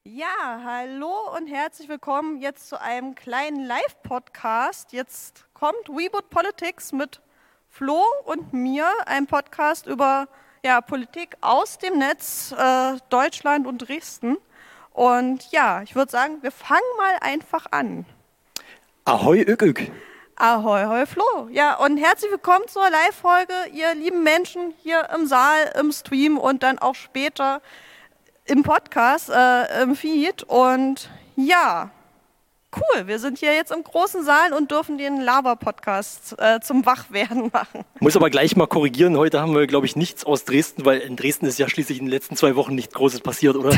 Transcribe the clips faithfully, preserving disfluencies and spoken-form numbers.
Ja, hallo und herzlich willkommen jetzt zu einem kleinen Live-Podcast. Jetzt kommt Reboot Politics mit Flo und mir, ein Podcast über ja, Politik aus dem Netz, äh, Deutschland und Dresden. Und ja, ich würde sagen, wir fangen mal einfach an. Ahoi, Ük, Ük. Ahoi, hoi, Flo. Ja, und herzlich willkommen zur Live-Folge, ihr lieben Menschen hier im Saal, im Stream und dann auch später im Podcast, äh, im Feed. Und ja, cool, wir sind hier jetzt im großen Saal und dürfen den Lava-Podcast äh, zum Wachwerden machen. Muss aber gleich mal korrigieren, heute haben wir, glaube ich, nichts aus Dresden, weil in Dresden ist ja schließlich in den letzten zwei Wochen nichts Großes passiert, oder?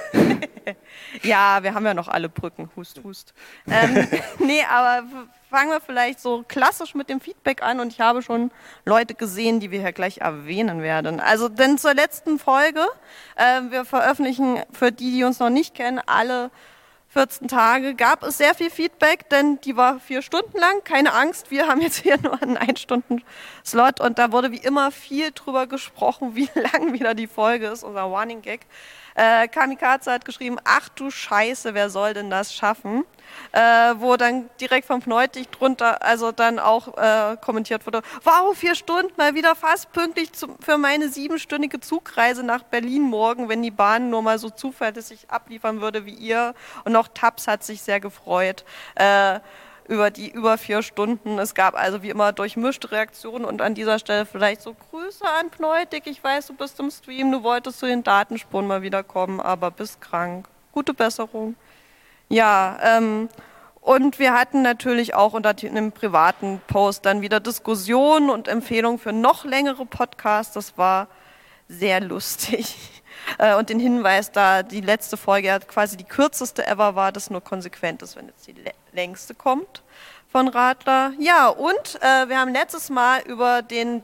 Ja, wir haben ja noch alle Brücken, hust, hust. Ähm, nee, aber fangen wir vielleicht so klassisch mit dem Feedback an und ich habe schon Leute gesehen, die wir hier gleich erwähnen werden. Also, denn zur letzten Folge, äh, wir veröffentlichen für die, die uns noch nicht kennen, alle vierzehn Tage, gab es sehr viel Feedback, denn die war vier Stunden lang. Keine Angst, wir haben jetzt hier nur einen ein-Stunden-Slot und da wurde wie immer viel drüber gesprochen, wie lang wieder die Folge ist, unser Running Gag. Äh, Kamikaze hat geschrieben, ach du Scheiße, wer soll denn das schaffen? Äh, wo dann direkt vom Pneutig drunter, also dann auch äh, kommentiert wurde, wow, vier Stunden, mal wieder fast pünktlich zum, für meine siebenstündige Zugreise nach Berlin morgen, wenn die Bahn nur mal so zuverlässig abliefern würde wie ihr. Und auch Taps hat sich sehr gefreut äh, über die über vier Stunden. Es gab also wie immer durchmischte Reaktionen und an dieser Stelle vielleicht so Grüße an Pneutig. Ich weiß, du bist im Stream, du wolltest zu den Datenspuren mal wieder kommen, aber bist krank. Gute Besserung. Ja, ähm, und wir hatten natürlich auch unter einem privaten Post dann wieder Diskussionen und Empfehlungen für noch längere Podcasts. Das war sehr lustig. Äh, und den Hinweis, da die letzte Folge ja quasi die kürzeste ever war, das nur konsequent ist, wenn jetzt die längste kommt von Radler. Ja, und äh, wir haben letztes Mal über den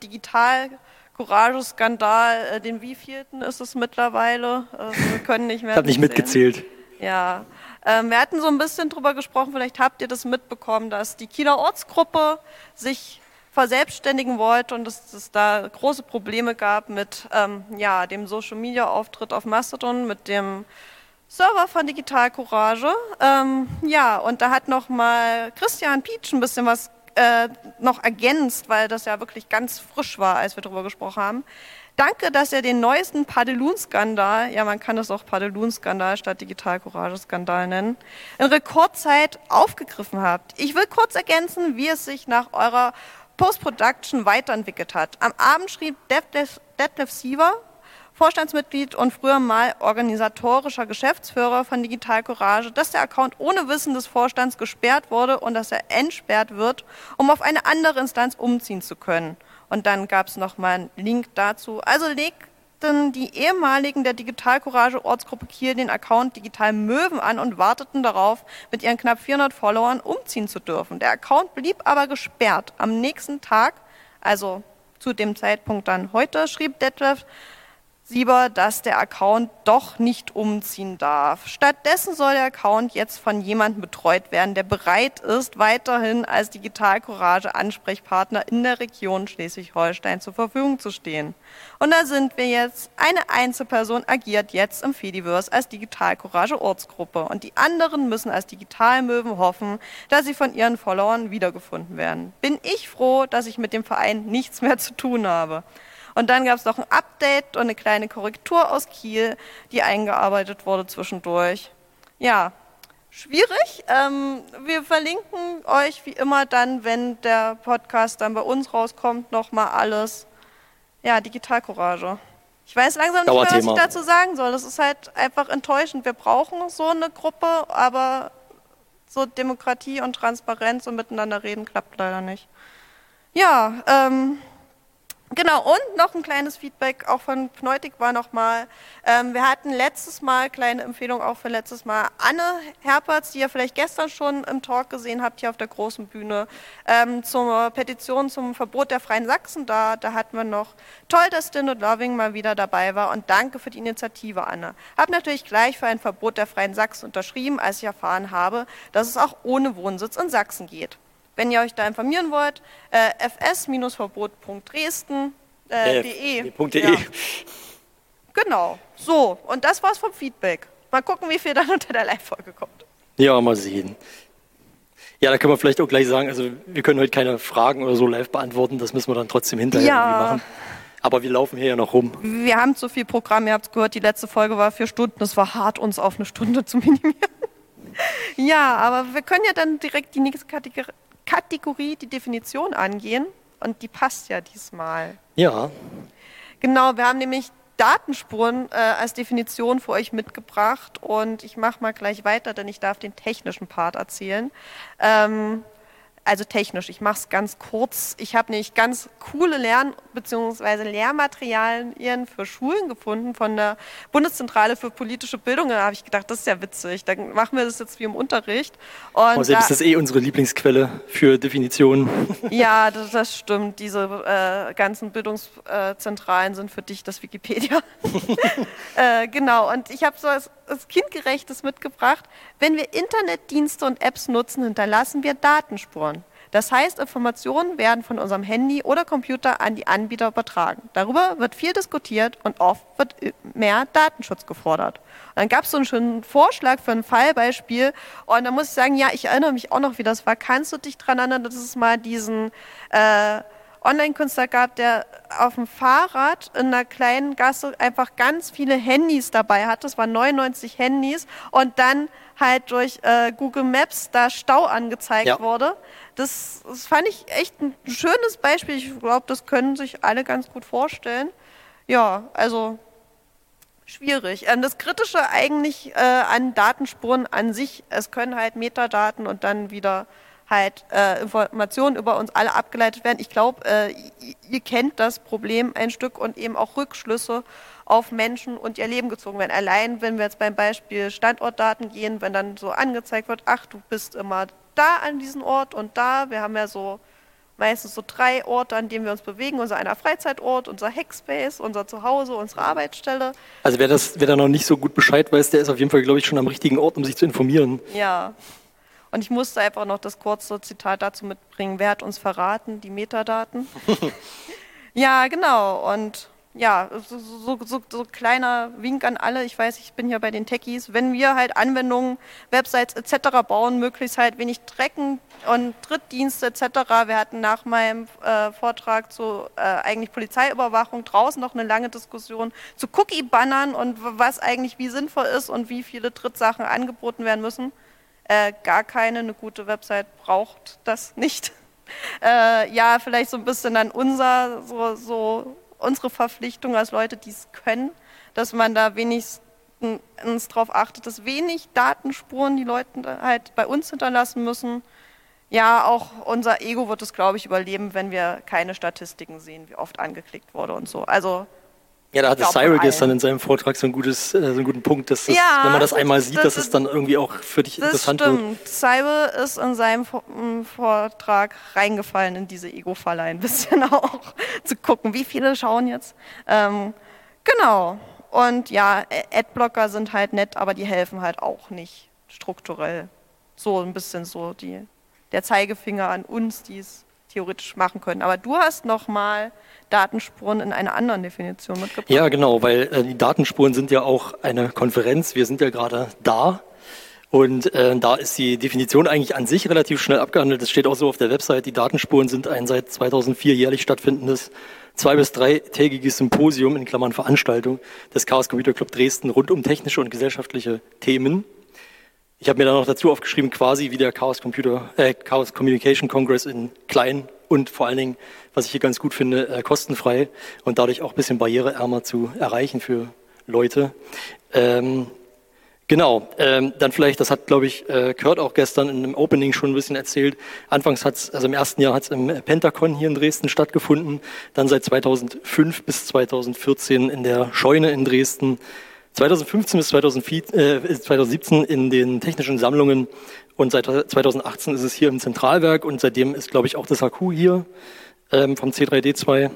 Digital-Courage-Skandal, äh, den wievielten ist es mittlerweile? Äh, wir können nicht mehr. Ich habe nicht mitgezählt. Ja, ähm, wir hatten so ein bisschen drüber gesprochen, vielleicht habt ihr das mitbekommen, dass die Kieler Ortsgruppe sich verselbstständigen wollte und dass es da große Probleme gab mit ähm, ja, dem Social-Media-Auftritt auf Mastodon, mit dem Server von Digital Courage. Ähm, ja, und da hat nochmal Christian Pietsch ein bisschen was äh, noch ergänzt, weil das ja wirklich ganz frisch war, als wir darüber gesprochen haben. Danke, dass ihr den neuesten Padelun-Skandal, ja, man kann es auch Padelun-Skandal statt Digital-Courage-Skandal nennen, in Rekordzeit aufgegriffen habt. Ich will kurz ergänzen, wie es sich nach eurer Post-Production weiterentwickelt hat. Am Abend schrieb Detlef, Detlef Siever, Vorstandsmitglied und früher mal organisatorischer Geschäftsführer von Digital Courage, dass der Account ohne Wissen des Vorstands gesperrt wurde und dass er entsperrt wird, um auf eine andere Instanz umziehen zu können. Und dann gab es nochmal einen Link dazu. Also legten die ehemaligen der Digital Courage Ortsgruppe Kiel den Account Digital Möwen an und warteten darauf, mit ihren knapp vierhundert Followern umziehen zu dürfen. Der Account blieb aber gesperrt. Am nächsten Tag, also zu dem Zeitpunkt dann heute, schrieb Detlef Sieber, dass der Account doch nicht umziehen darf. Stattdessen soll der Account jetzt von jemandem betreut werden, der bereit ist, weiterhin als Digital Courage Ansprechpartner in der Region Schleswig-Holstein zur Verfügung zu stehen. Und da sind wir jetzt. Eine Einzelperson agiert jetzt im Fediverse als Digital Courage Ortsgruppe und die anderen müssen als Digitalmöwen hoffen, dass sie von ihren Followern wiedergefunden werden. Bin ich froh, dass ich mit dem Verein nichts mehr zu tun habe. Und dann gab es noch ein Update und eine kleine Korrektur aus Kiel, die eingearbeitet wurde zwischendurch. Ja, schwierig. Ähm, wir verlinken euch wie immer dann, wenn der Podcast dann bei uns rauskommt, nochmal alles. Ja, Digital Courage. Ich weiß langsam nicht mehr, was ich dazu sagen soll. Das ist halt einfach enttäuschend. Wir brauchen so eine Gruppe, aber so Demokratie und Transparenz und miteinander reden klappt leider nicht. Ja, ähm... Genau, und noch ein kleines Feedback auch von Pneutig war nochmal, ähm, wir hatten letztes Mal, kleine Empfehlung auch für letztes Mal, Anne Herpertz, die ihr vielleicht gestern schon im Talk gesehen habt, hier auf der großen Bühne, ähm, zur Petition zum Verbot der Freien Sachsen, da, da hatten wir noch, toll, dass Din und Loving mal wieder dabei war und danke für die Initiative, Anne. Hab natürlich gleich für ein Verbot der Freien Sachsen unterschrieben, als ich erfahren habe, dass es auch ohne Wohnsitz in Sachsen geht. Wenn ihr euch da informieren wollt, äh, f s verbot punkt dresden punkt de. Äh, ja. Genau, so, und das war's vom Feedback. mal gucken, wie viel dann unter der Live-Folge kommt. Ja, mal sehen. Ja, da können wir vielleicht auch gleich sagen, also wir können heute keine Fragen oder so live beantworten, das müssen wir dann trotzdem hinterher Ja. irgendwie machen. Aber wir laufen hier ja noch rum. Wir haben zu viel Programm, ihr habt es gehört, die letzte Folge war vier Stunden, es war hart, uns auf eine Stunde zu minimieren. Ja, aber wir können ja dann direkt die nächste Kategor- Kategorie, die Definition angehen und die passt ja diesmal. Ja, Genau, wir haben nämlich Datenspuren äh, als Definition für euch mitgebracht und ich mache mal gleich weiter, denn ich darf den technischen Part erzählen. Ähm, also technisch, ich mache es ganz kurz. Ich habe nämlich ganz coole Lern- bzw. Lehrmaterialien für Schulen gefunden von der Bundeszentrale für politische Bildung. Da habe ich gedacht, das ist ja witzig, dann machen wir das jetzt wie im Unterricht. Und außerdem da, ist das eh unsere Lieblingsquelle für Definitionen. ja, das, das stimmt. Diese äh, ganzen Bildungszentralen sind für dich das Wikipedia. äh, genau, und ich habe so was, was Kindgerechtes mitgebracht. Wenn wir Internetdienste und Apps nutzen, hinterlassen wir Datenspuren. Das heißt, Informationen werden von unserem Handy oder Computer an die Anbieter übertragen. Darüber wird viel diskutiert und oft wird mehr Datenschutz gefordert. Und dann gab es so einen schönen Vorschlag für ein Fallbeispiel und da muss ich sagen, ja, ich erinnere mich auch noch, wie das war. Kannst du dich daran erinnern, dass es mal diesen äh, Online-Künstler gab, der auf dem Fahrrad in einer kleinen Gasse einfach ganz viele Handys dabei hatte. Das waren neunundneunzig Handys und dann halt durch äh, Google Maps da Stau angezeigt Ja. wurde. Das, das fand ich echt ein schönes Beispiel. Ich glaube, das können sich alle ganz gut vorstellen. Ja, also schwierig. Ähm, das Kritische eigentlich äh, an Datenspuren an sich, es können halt Metadaten und dann wieder halt äh, Informationen über uns alle abgeleitet werden. Ich glaube, äh, ihr, ihr kennt das Problem ein Stück und eben auch Rückschlüsse auf Menschen und ihr Leben gezogen werden. Allein, wenn wir jetzt beim Beispiel Standortdaten gehen, wenn dann so angezeigt wird, ach, du bist immer da an diesem Ort und da. Wir haben ja so meistens so drei Orte, an denen wir uns bewegen. Unser einer Freizeitort, unser Hackspace, unser Zuhause, unsere Arbeitsstelle. Also wer, das, wer da noch nicht so gut Bescheid weiß, der ist auf jeden Fall, glaube ich, schon am richtigen Ort, um sich zu informieren. Ja. Und ich musste einfach noch das kurze Zitat dazu mitbringen. Wer hat uns verraten? Die Metadaten. Ja, genau. Und ja, so, so, so, so kleiner Wink an alle. Ich weiß, ich bin hier bei den Techies. Wenn wir halt Anwendungen, Websites et cetera bauen, möglichst halt wenig Trecken und Drittdienste et cetera. Wir hatten nach meinem äh, Vortrag zu äh, eigentlich Polizeiüberwachung draußen noch eine lange Diskussion zu Cookie-Bannern und was eigentlich wie sinnvoll ist und wie viele Drittsachen angeboten werden müssen. Äh, gar keine, eine gute Website braucht das nicht. Äh, ja, vielleicht so ein bisschen an unser, so, so unsere Verpflichtung als Leute, die es können, dass man da wenigstens darauf achtet, dass wenig Datenspuren die Leute halt bei uns hinterlassen müssen. Ja, auch unser Ego wird es, glaube ich, überleben, wenn wir keine Statistiken sehen, wie oft angeklickt wurde und so. Also Ja, da hatte glaub, von Cyril allen. gestern in seinem Vortrag so, ein gutes, äh, so einen guten Punkt, dass das, Ja, wenn man das einmal sieht, das- dass es dann irgendwie auch für dich Das interessant wird. stimmt. Cyril ist in seinem Vor- m, Vortrag reingefallen in diese Ego-Falle ein bisschen auch, zu gucken, wie viele schauen jetzt. Ähm, genau. Und ja, Adblocker sind halt nett, aber die helfen halt auch nicht strukturell. So ein bisschen so die, der Zeigefinger an uns, die es theoretisch machen können. Aber du hast noch mal Datenspuren in einer anderen Definition mitgebracht. Ja, genau, weil äh, die Datenspuren sind ja auch eine Konferenz. Wir sind ja gerade da. Und äh, da ist die Definition eigentlich an sich relativ schnell abgehandelt. Das steht auch so auf der Website. Die Datenspuren sind ein seit zweitausendvier jährlich stattfindendes zwei- bis dreitägiges Symposium, in Klammern Veranstaltung, des Chaos Computer Club Dresden rund um technische und gesellschaftliche Themen. Ich habe mir dann noch dazu aufgeschrieben, quasi wie der Chaos Computer, äh, Chaos Communication Congress in klein und vor allen Dingen, was ich hier ganz gut finde, äh, kostenfrei und dadurch auch ein bisschen barriereärmer zu erreichen für Leute. Ähm, Genau, ähm, dann vielleicht, das hat, glaube ich, äh, Kurt auch gestern in einem Opening schon ein bisschen erzählt. Anfangs hat es, also im ersten Jahr hat es im Pentacon hier in Dresden stattgefunden, dann seit zweitausendfünf bis zweitausendvierzehn in der Scheune in Dresden, zweitausendfünfzehn bis zweitausendsiebzehn in den technischen Sammlungen und seit zweitausendachtzehn ist es hier im Zentralwerk und seitdem ist, glaube ich, auch das H Q hier ähm, vom C drei D zwei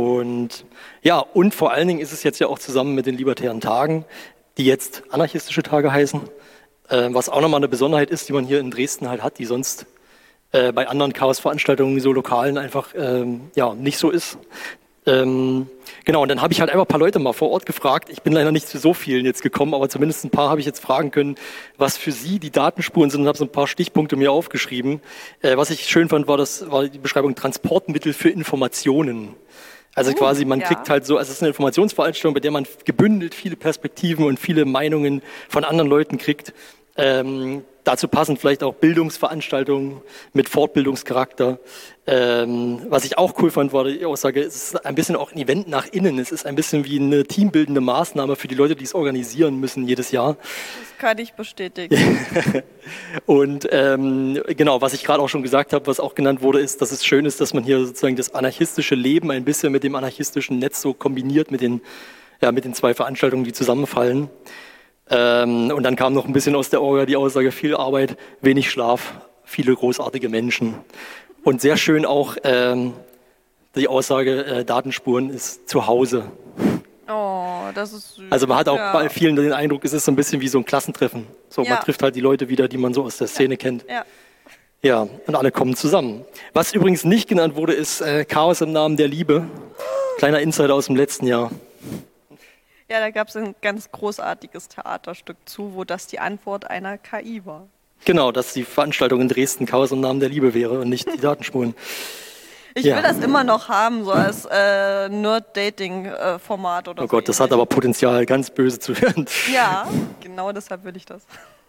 und ja, und vor allen Dingen ist es jetzt ja auch zusammen mit den Libertären Tagen, die jetzt anarchistische Tage heißen, äh, was auch nochmal eine Besonderheit ist, die man hier in Dresden halt hat, die sonst äh, bei anderen Chaos-Veranstaltungen, so lokalen, einfach ähm, ja, nicht so ist. Ähm, genau, und dann habe ich halt einfach ein paar Leute mal vor Ort gefragt. Ich bin leider nicht zu so vielen jetzt gekommen, aber zumindest ein paar habe ich jetzt fragen können, was für sie die Datenspuren sind, und habe so ein paar Stichpunkte mir aufgeschrieben. Äh, was ich schön fand, war, das war die Beschreibung Transportmittel für Informationen. Also uh, quasi, man ja. kriegt halt so, also es ist eine Informationsveranstaltung, bei der man gebündelt viele Perspektiven und viele Meinungen von anderen Leuten kriegt. Ähm, dazu passend vielleicht auch Bildungsveranstaltungen mit Fortbildungscharakter. Ähm, was ich auch cool fand, war die Aussage, es ist ein bisschen auch ein Event nach innen. Es ist ein bisschen wie eine teambildende Maßnahme für die Leute, die es organisieren müssen jedes Jahr. Das kann ich bestätigen. Und ähm, genau, was ich gerade auch schon gesagt habe, was auch genannt wurde, ist, dass es schön ist, dass man hier sozusagen das anarchistische Leben ein bisschen mit dem anarchistischen Netz so kombiniert, mit den, ja, mit den zwei Veranstaltungen, die zusammenfallen. Ähm, und dann kam noch ein bisschen aus der Orga die Aussage, viel Arbeit, wenig Schlaf, viele großartige Menschen. Und sehr schön auch ähm, die Aussage, äh, Datenspuren ist zu Hause. Oh, das ist süß. Also man hat auch ja. bei vielen den Eindruck, es ist so ein bisschen wie so ein Klassentreffen. So, ja. Man trifft halt die Leute wieder, die man so aus der Szene ja. kennt. Ja. Ja, und alle kommen zusammen. Was übrigens nicht genannt wurde, ist äh, Chaos im Namen der Liebe. Kleiner Insider aus dem letzten Jahr. Ja, da gab es ein ganz großartiges Theaterstück zu, wo das die Antwort einer K I war. Genau, dass die Veranstaltung in Dresden Chaos im Namen der Liebe wäre und nicht die Datenspuren. Ich ja. will das immer noch haben, so als äh, Nerd-Dating-Format oder so. Oh Gott, das hat aber Potenzial, ganz böse zu werden. Ja, genau deshalb will ich das.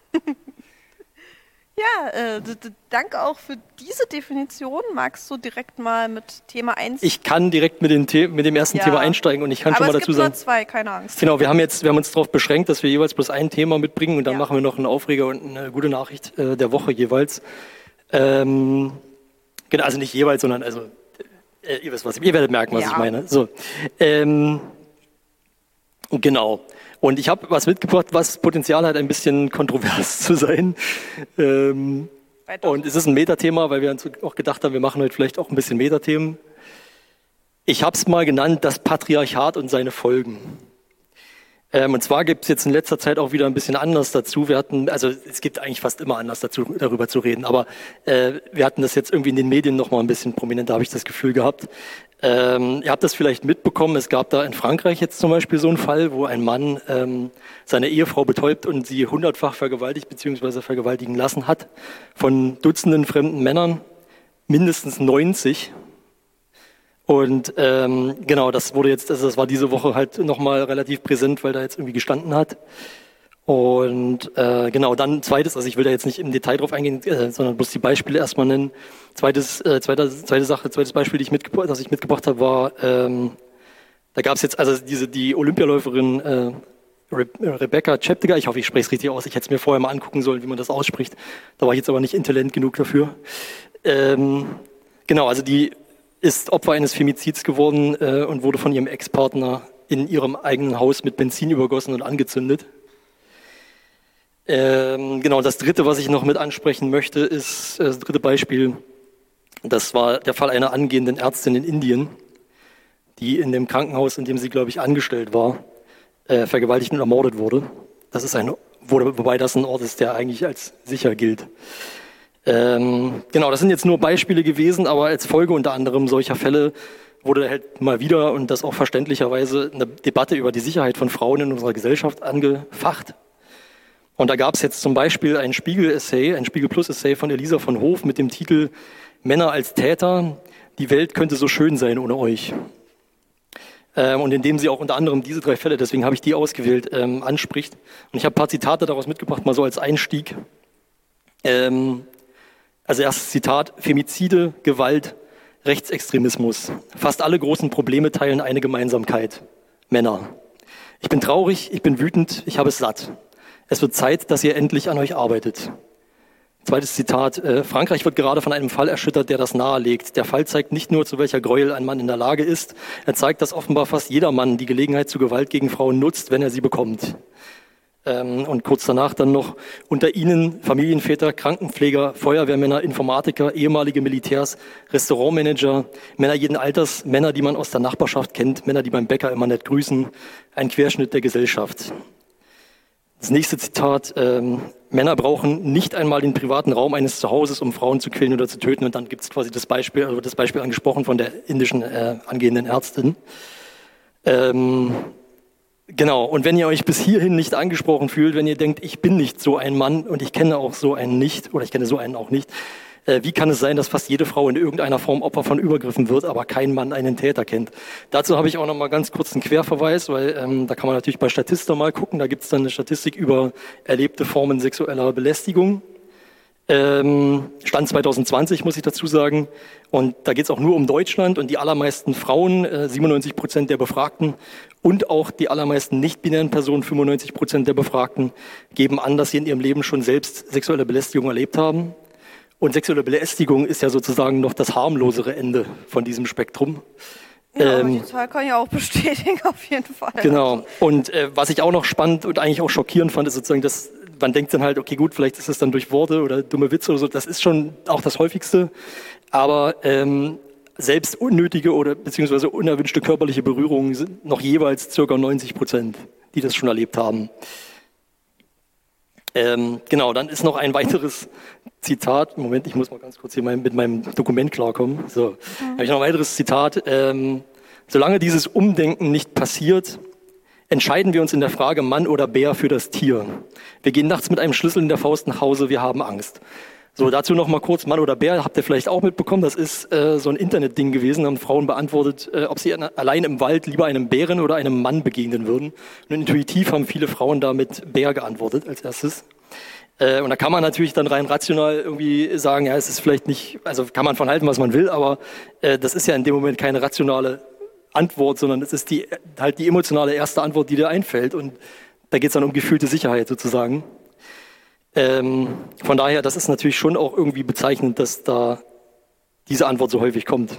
Ja, äh, d- d- danke auch für diese Definition. Magst du direkt mal mit Thema eins? Ich kann direkt mit dem, The- mit dem ersten Ja. Thema einsteigen und ich kann Aber schon mal es dazu gibt sagen. nur zwei, keine Angst. Genau, wir haben jetzt, wir haben uns darauf beschränkt, dass wir jeweils bloß ein Thema mitbringen und dann Ja. machen wir noch einen Aufreger und eine gute Nachricht äh, der Woche jeweils. Ähm, genau, also nicht jeweils, sondern also äh, ihr wisst was, ihr werdet merken, was Ja. ich meine. So, ähm, genau. Und ich habe was mitgebracht, was Potenzial hat, ein bisschen kontrovers zu sein. Ähm, und es ist ein Metathema, weil wir uns auch gedacht haben, wir machen heute vielleicht auch ein bisschen Metathemen. Ich habe es mal genannt, das Patriarchat und seine Folgen. Ähm, und zwar gibt es jetzt in letzter Zeit auch wieder ein bisschen anders dazu. Wir hatten, also es gibt eigentlich fast immer anders dazu, darüber zu reden, aber äh, wir hatten das jetzt irgendwie in den Medien noch mal ein bisschen prominenter, habe ich das Gefühl gehabt. Ähm, ihr habt das vielleicht mitbekommen, es gab da in Frankreich jetzt zum Beispiel so einen Fall, wo ein Mann ähm, seine Ehefrau betäubt und sie hundertfach vergewaltigt bzw. vergewaltigen lassen hat von Dutzenden fremden Männern, mindestens neunzig. Und ähm, genau, das wurde jetzt, also das war diese Woche halt nochmal relativ präsent, weil da jetzt irgendwie gestanden hat. Und äh, genau, dann zweites, also ich will da jetzt nicht im Detail drauf eingehen, äh, sondern bloß die Beispiele erstmal nennen. Zweites, äh, zweite, zweite Sache, zweites Beispiel, die ich mitgebracht, das ich mitgebracht habe, war, ähm, da gab es jetzt also diese die Olympialäuferin äh, Re Rebecca Cheptegei, ich hoffe, ich spreche es richtig aus, ich hätte es mir vorher mal angucken sollen, wie man das ausspricht. Da war ich jetzt aber nicht intelligent genug dafür. Ähm, genau, also die ist Opfer eines Femizids geworden äh, und wurde von ihrem Ex-Partner in ihrem eigenen Haus mit Benzin übergossen und angezündet. Ähm, genau, das dritte, was ich noch mit ansprechen möchte, ist äh, das dritte Beispiel. Das war der Fall einer angehenden Ärztin in Indien, die in dem Krankenhaus, in dem sie, glaube ich, angestellt war, äh, vergewaltigt und ermordet wurde. Das ist ein, wurde, wobei das ein Ort ist, der eigentlich als sicher gilt. Ähm, genau, das sind jetzt nur Beispiele gewesen, aber als Folge unter anderem solcher Fälle wurde halt mal wieder, und das auch verständlicherweise, eine Debatte über die Sicherheit von Frauen in unserer Gesellschaft angefacht. Und da gab es jetzt zum Beispiel ein Spiegel-Essay, ein Spiegel-Plus-Essay von Elisa von Hof mit dem Titel Männer als Täter, die Welt könnte so schön sein ohne euch. Ähm, und in dem sie auch unter anderem diese drei Fälle, deswegen habe ich die ausgewählt, ähm, anspricht. Und ich habe ein paar Zitate daraus mitgebracht, mal so als Einstieg. Ähm, also erstes Zitat, Femizide, Gewalt, Rechtsextremismus. Fast alle großen Probleme teilen eine Gemeinsamkeit. Männer. Ich bin traurig, ich bin wütend, ich habe es satt. Es wird Zeit, dass ihr endlich an euch arbeitet. Zweites Zitat. Äh, Frankreich wird gerade von einem Fall erschüttert, der das nahelegt. Der Fall zeigt nicht nur, zu welcher Gräuel ein Mann in der Lage ist. Er zeigt, dass offenbar fast jeder Mann die Gelegenheit zu Gewalt gegen Frauen nutzt, wenn er sie bekommt. Ähm, und kurz danach dann noch unter ihnen Familienväter, Krankenpfleger, Feuerwehrmänner, Informatiker, ehemalige Militärs, Restaurantmanager, Männer jeden Alters, Männer, die man aus der Nachbarschaft kennt, Männer, die beim Bäcker immer nett grüßen. Ein Querschnitt der Gesellschaft. Das nächste Zitat, ähm, Männer brauchen nicht einmal den privaten Raum eines Zuhauses, um Frauen zu quälen oder zu töten. Und dann gibt es quasi das Beispiel, also das Beispiel angesprochen von der indischen äh, angehenden Ärztin. Ähm, genau, und wenn ihr euch bis hierhin nicht angesprochen fühlt, wenn ihr denkt, ich bin nicht so ein Mann und ich kenne auch so einen nicht, oder ich kenne so einen auch nicht, äh, wie kann es sein, dass fast jede Frau in irgendeiner Form Opfer von Übergriffen wird, aber kein Mann einen Täter kennt? Dazu habe ich auch noch mal ganz kurz einen Querverweis, weil ähm, da kann man natürlich bei Statista mal gucken, da gibt es dann eine Statistik über erlebte Formen sexueller Belästigung. Ähm, Stand zwanzig zwanzig, muss ich dazu sagen. Und da geht es auch nur um Deutschland und die allermeisten Frauen, äh, siebenundneunzig Prozent der Befragten und auch die allermeisten nicht-binären Personen, fünfundneunzig Prozent der Befragten, geben an, dass sie in ihrem Leben schon selbst sexuelle Belästigung erlebt haben. Und sexuelle Belästigung ist ja sozusagen noch das harmlosere Ende von diesem Spektrum. Ja, ähm, die Zahl kann ich auch bestätigen, auf jeden Fall. Genau. Und äh, was ich auch noch spannend und eigentlich auch schockierend fand, ist sozusagen, dass man denkt dann halt, okay, gut, vielleicht ist es dann durch Worte oder dumme Witze oder so. Das ist schon auch das Häufigste. Aber ähm, selbst unnötige oder beziehungsweise unerwünschte körperliche Berührungen sind noch jeweils circa neunzig Prozent, die das schon erlebt haben. Ähm, genau, dann ist noch ein weiteres Zitat. Moment, ich muss mal ganz kurz hier mein, mit meinem Dokument klarkommen. So, mhm. habe ich noch ein weiteres Zitat. Ähm, solange dieses Umdenken nicht passiert, entscheiden wir uns in der Frage Mann oder Bär für das Tier. Wir gehen nachts mit einem Schlüssel in der Faust nach Hause, wir haben Angst. So, dazu noch mal kurz Mann oder Bär, habt ihr vielleicht auch mitbekommen, das ist äh, so ein Internetding gewesen, haben Frauen beantwortet, äh, ob sie allein im Wald lieber einem Bären oder einem Mann begegnen würden. Und intuitiv haben viele Frauen da mit Bär geantwortet als erstes. Äh, und da kann man natürlich dann rein rational irgendwie sagen, ja, es ist vielleicht nicht, also kann man von halten, was man will, aber äh, das ist ja in dem Moment keine rationale Antwort, sondern es ist die, halt die emotionale erste Antwort, die dir einfällt. Und da geht es dann um gefühlte Sicherheit sozusagen. Ähm, von daher, das ist natürlich schon auch irgendwie bezeichnend, dass da diese Antwort so häufig kommt.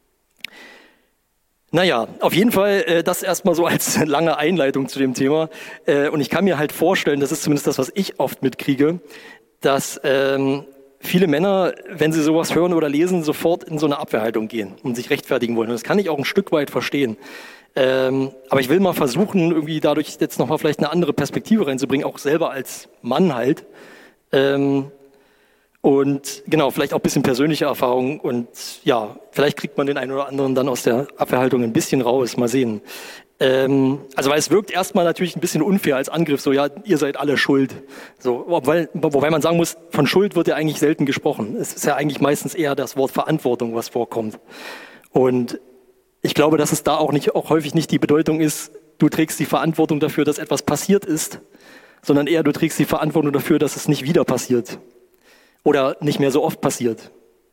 Naja, auf jeden Fall äh, das erstmal so als lange Einleitung zu dem Thema. Äh, und ich kann mir halt vorstellen, das ist zumindest das, was ich oft mitkriege, dass ähm, viele Männer, wenn sie sowas hören oder lesen, sofort in so eine Abwehrhaltung gehen und sich rechtfertigen wollen. Und das kann ich auch ein Stück weit verstehen. Ähm, aber ich will mal versuchen, irgendwie dadurch jetzt nochmal vielleicht eine andere Perspektive reinzubringen, auch selber als Mann halt. Ähm, und genau, vielleicht auch ein bisschen persönliche Erfahrung. Und ja, vielleicht kriegt man den einen oder anderen dann aus der Abwehrhaltung ein bisschen raus. Mal sehen. Ähm, also weil es wirkt erstmal natürlich ein bisschen unfair als Angriff, so ja, ihr seid alle schuld. So, wobei, wobei man sagen muss, von Schuld wird ja eigentlich selten gesprochen. Es ist ja eigentlich meistens eher das Wort Verantwortung, was vorkommt. Und ich glaube, dass es da auch nicht, auch häufig nicht die Bedeutung ist, du trägst die Verantwortung dafür, dass etwas passiert ist, sondern eher du trägst die Verantwortung dafür, dass es nicht wieder passiert oder nicht mehr so oft passiert.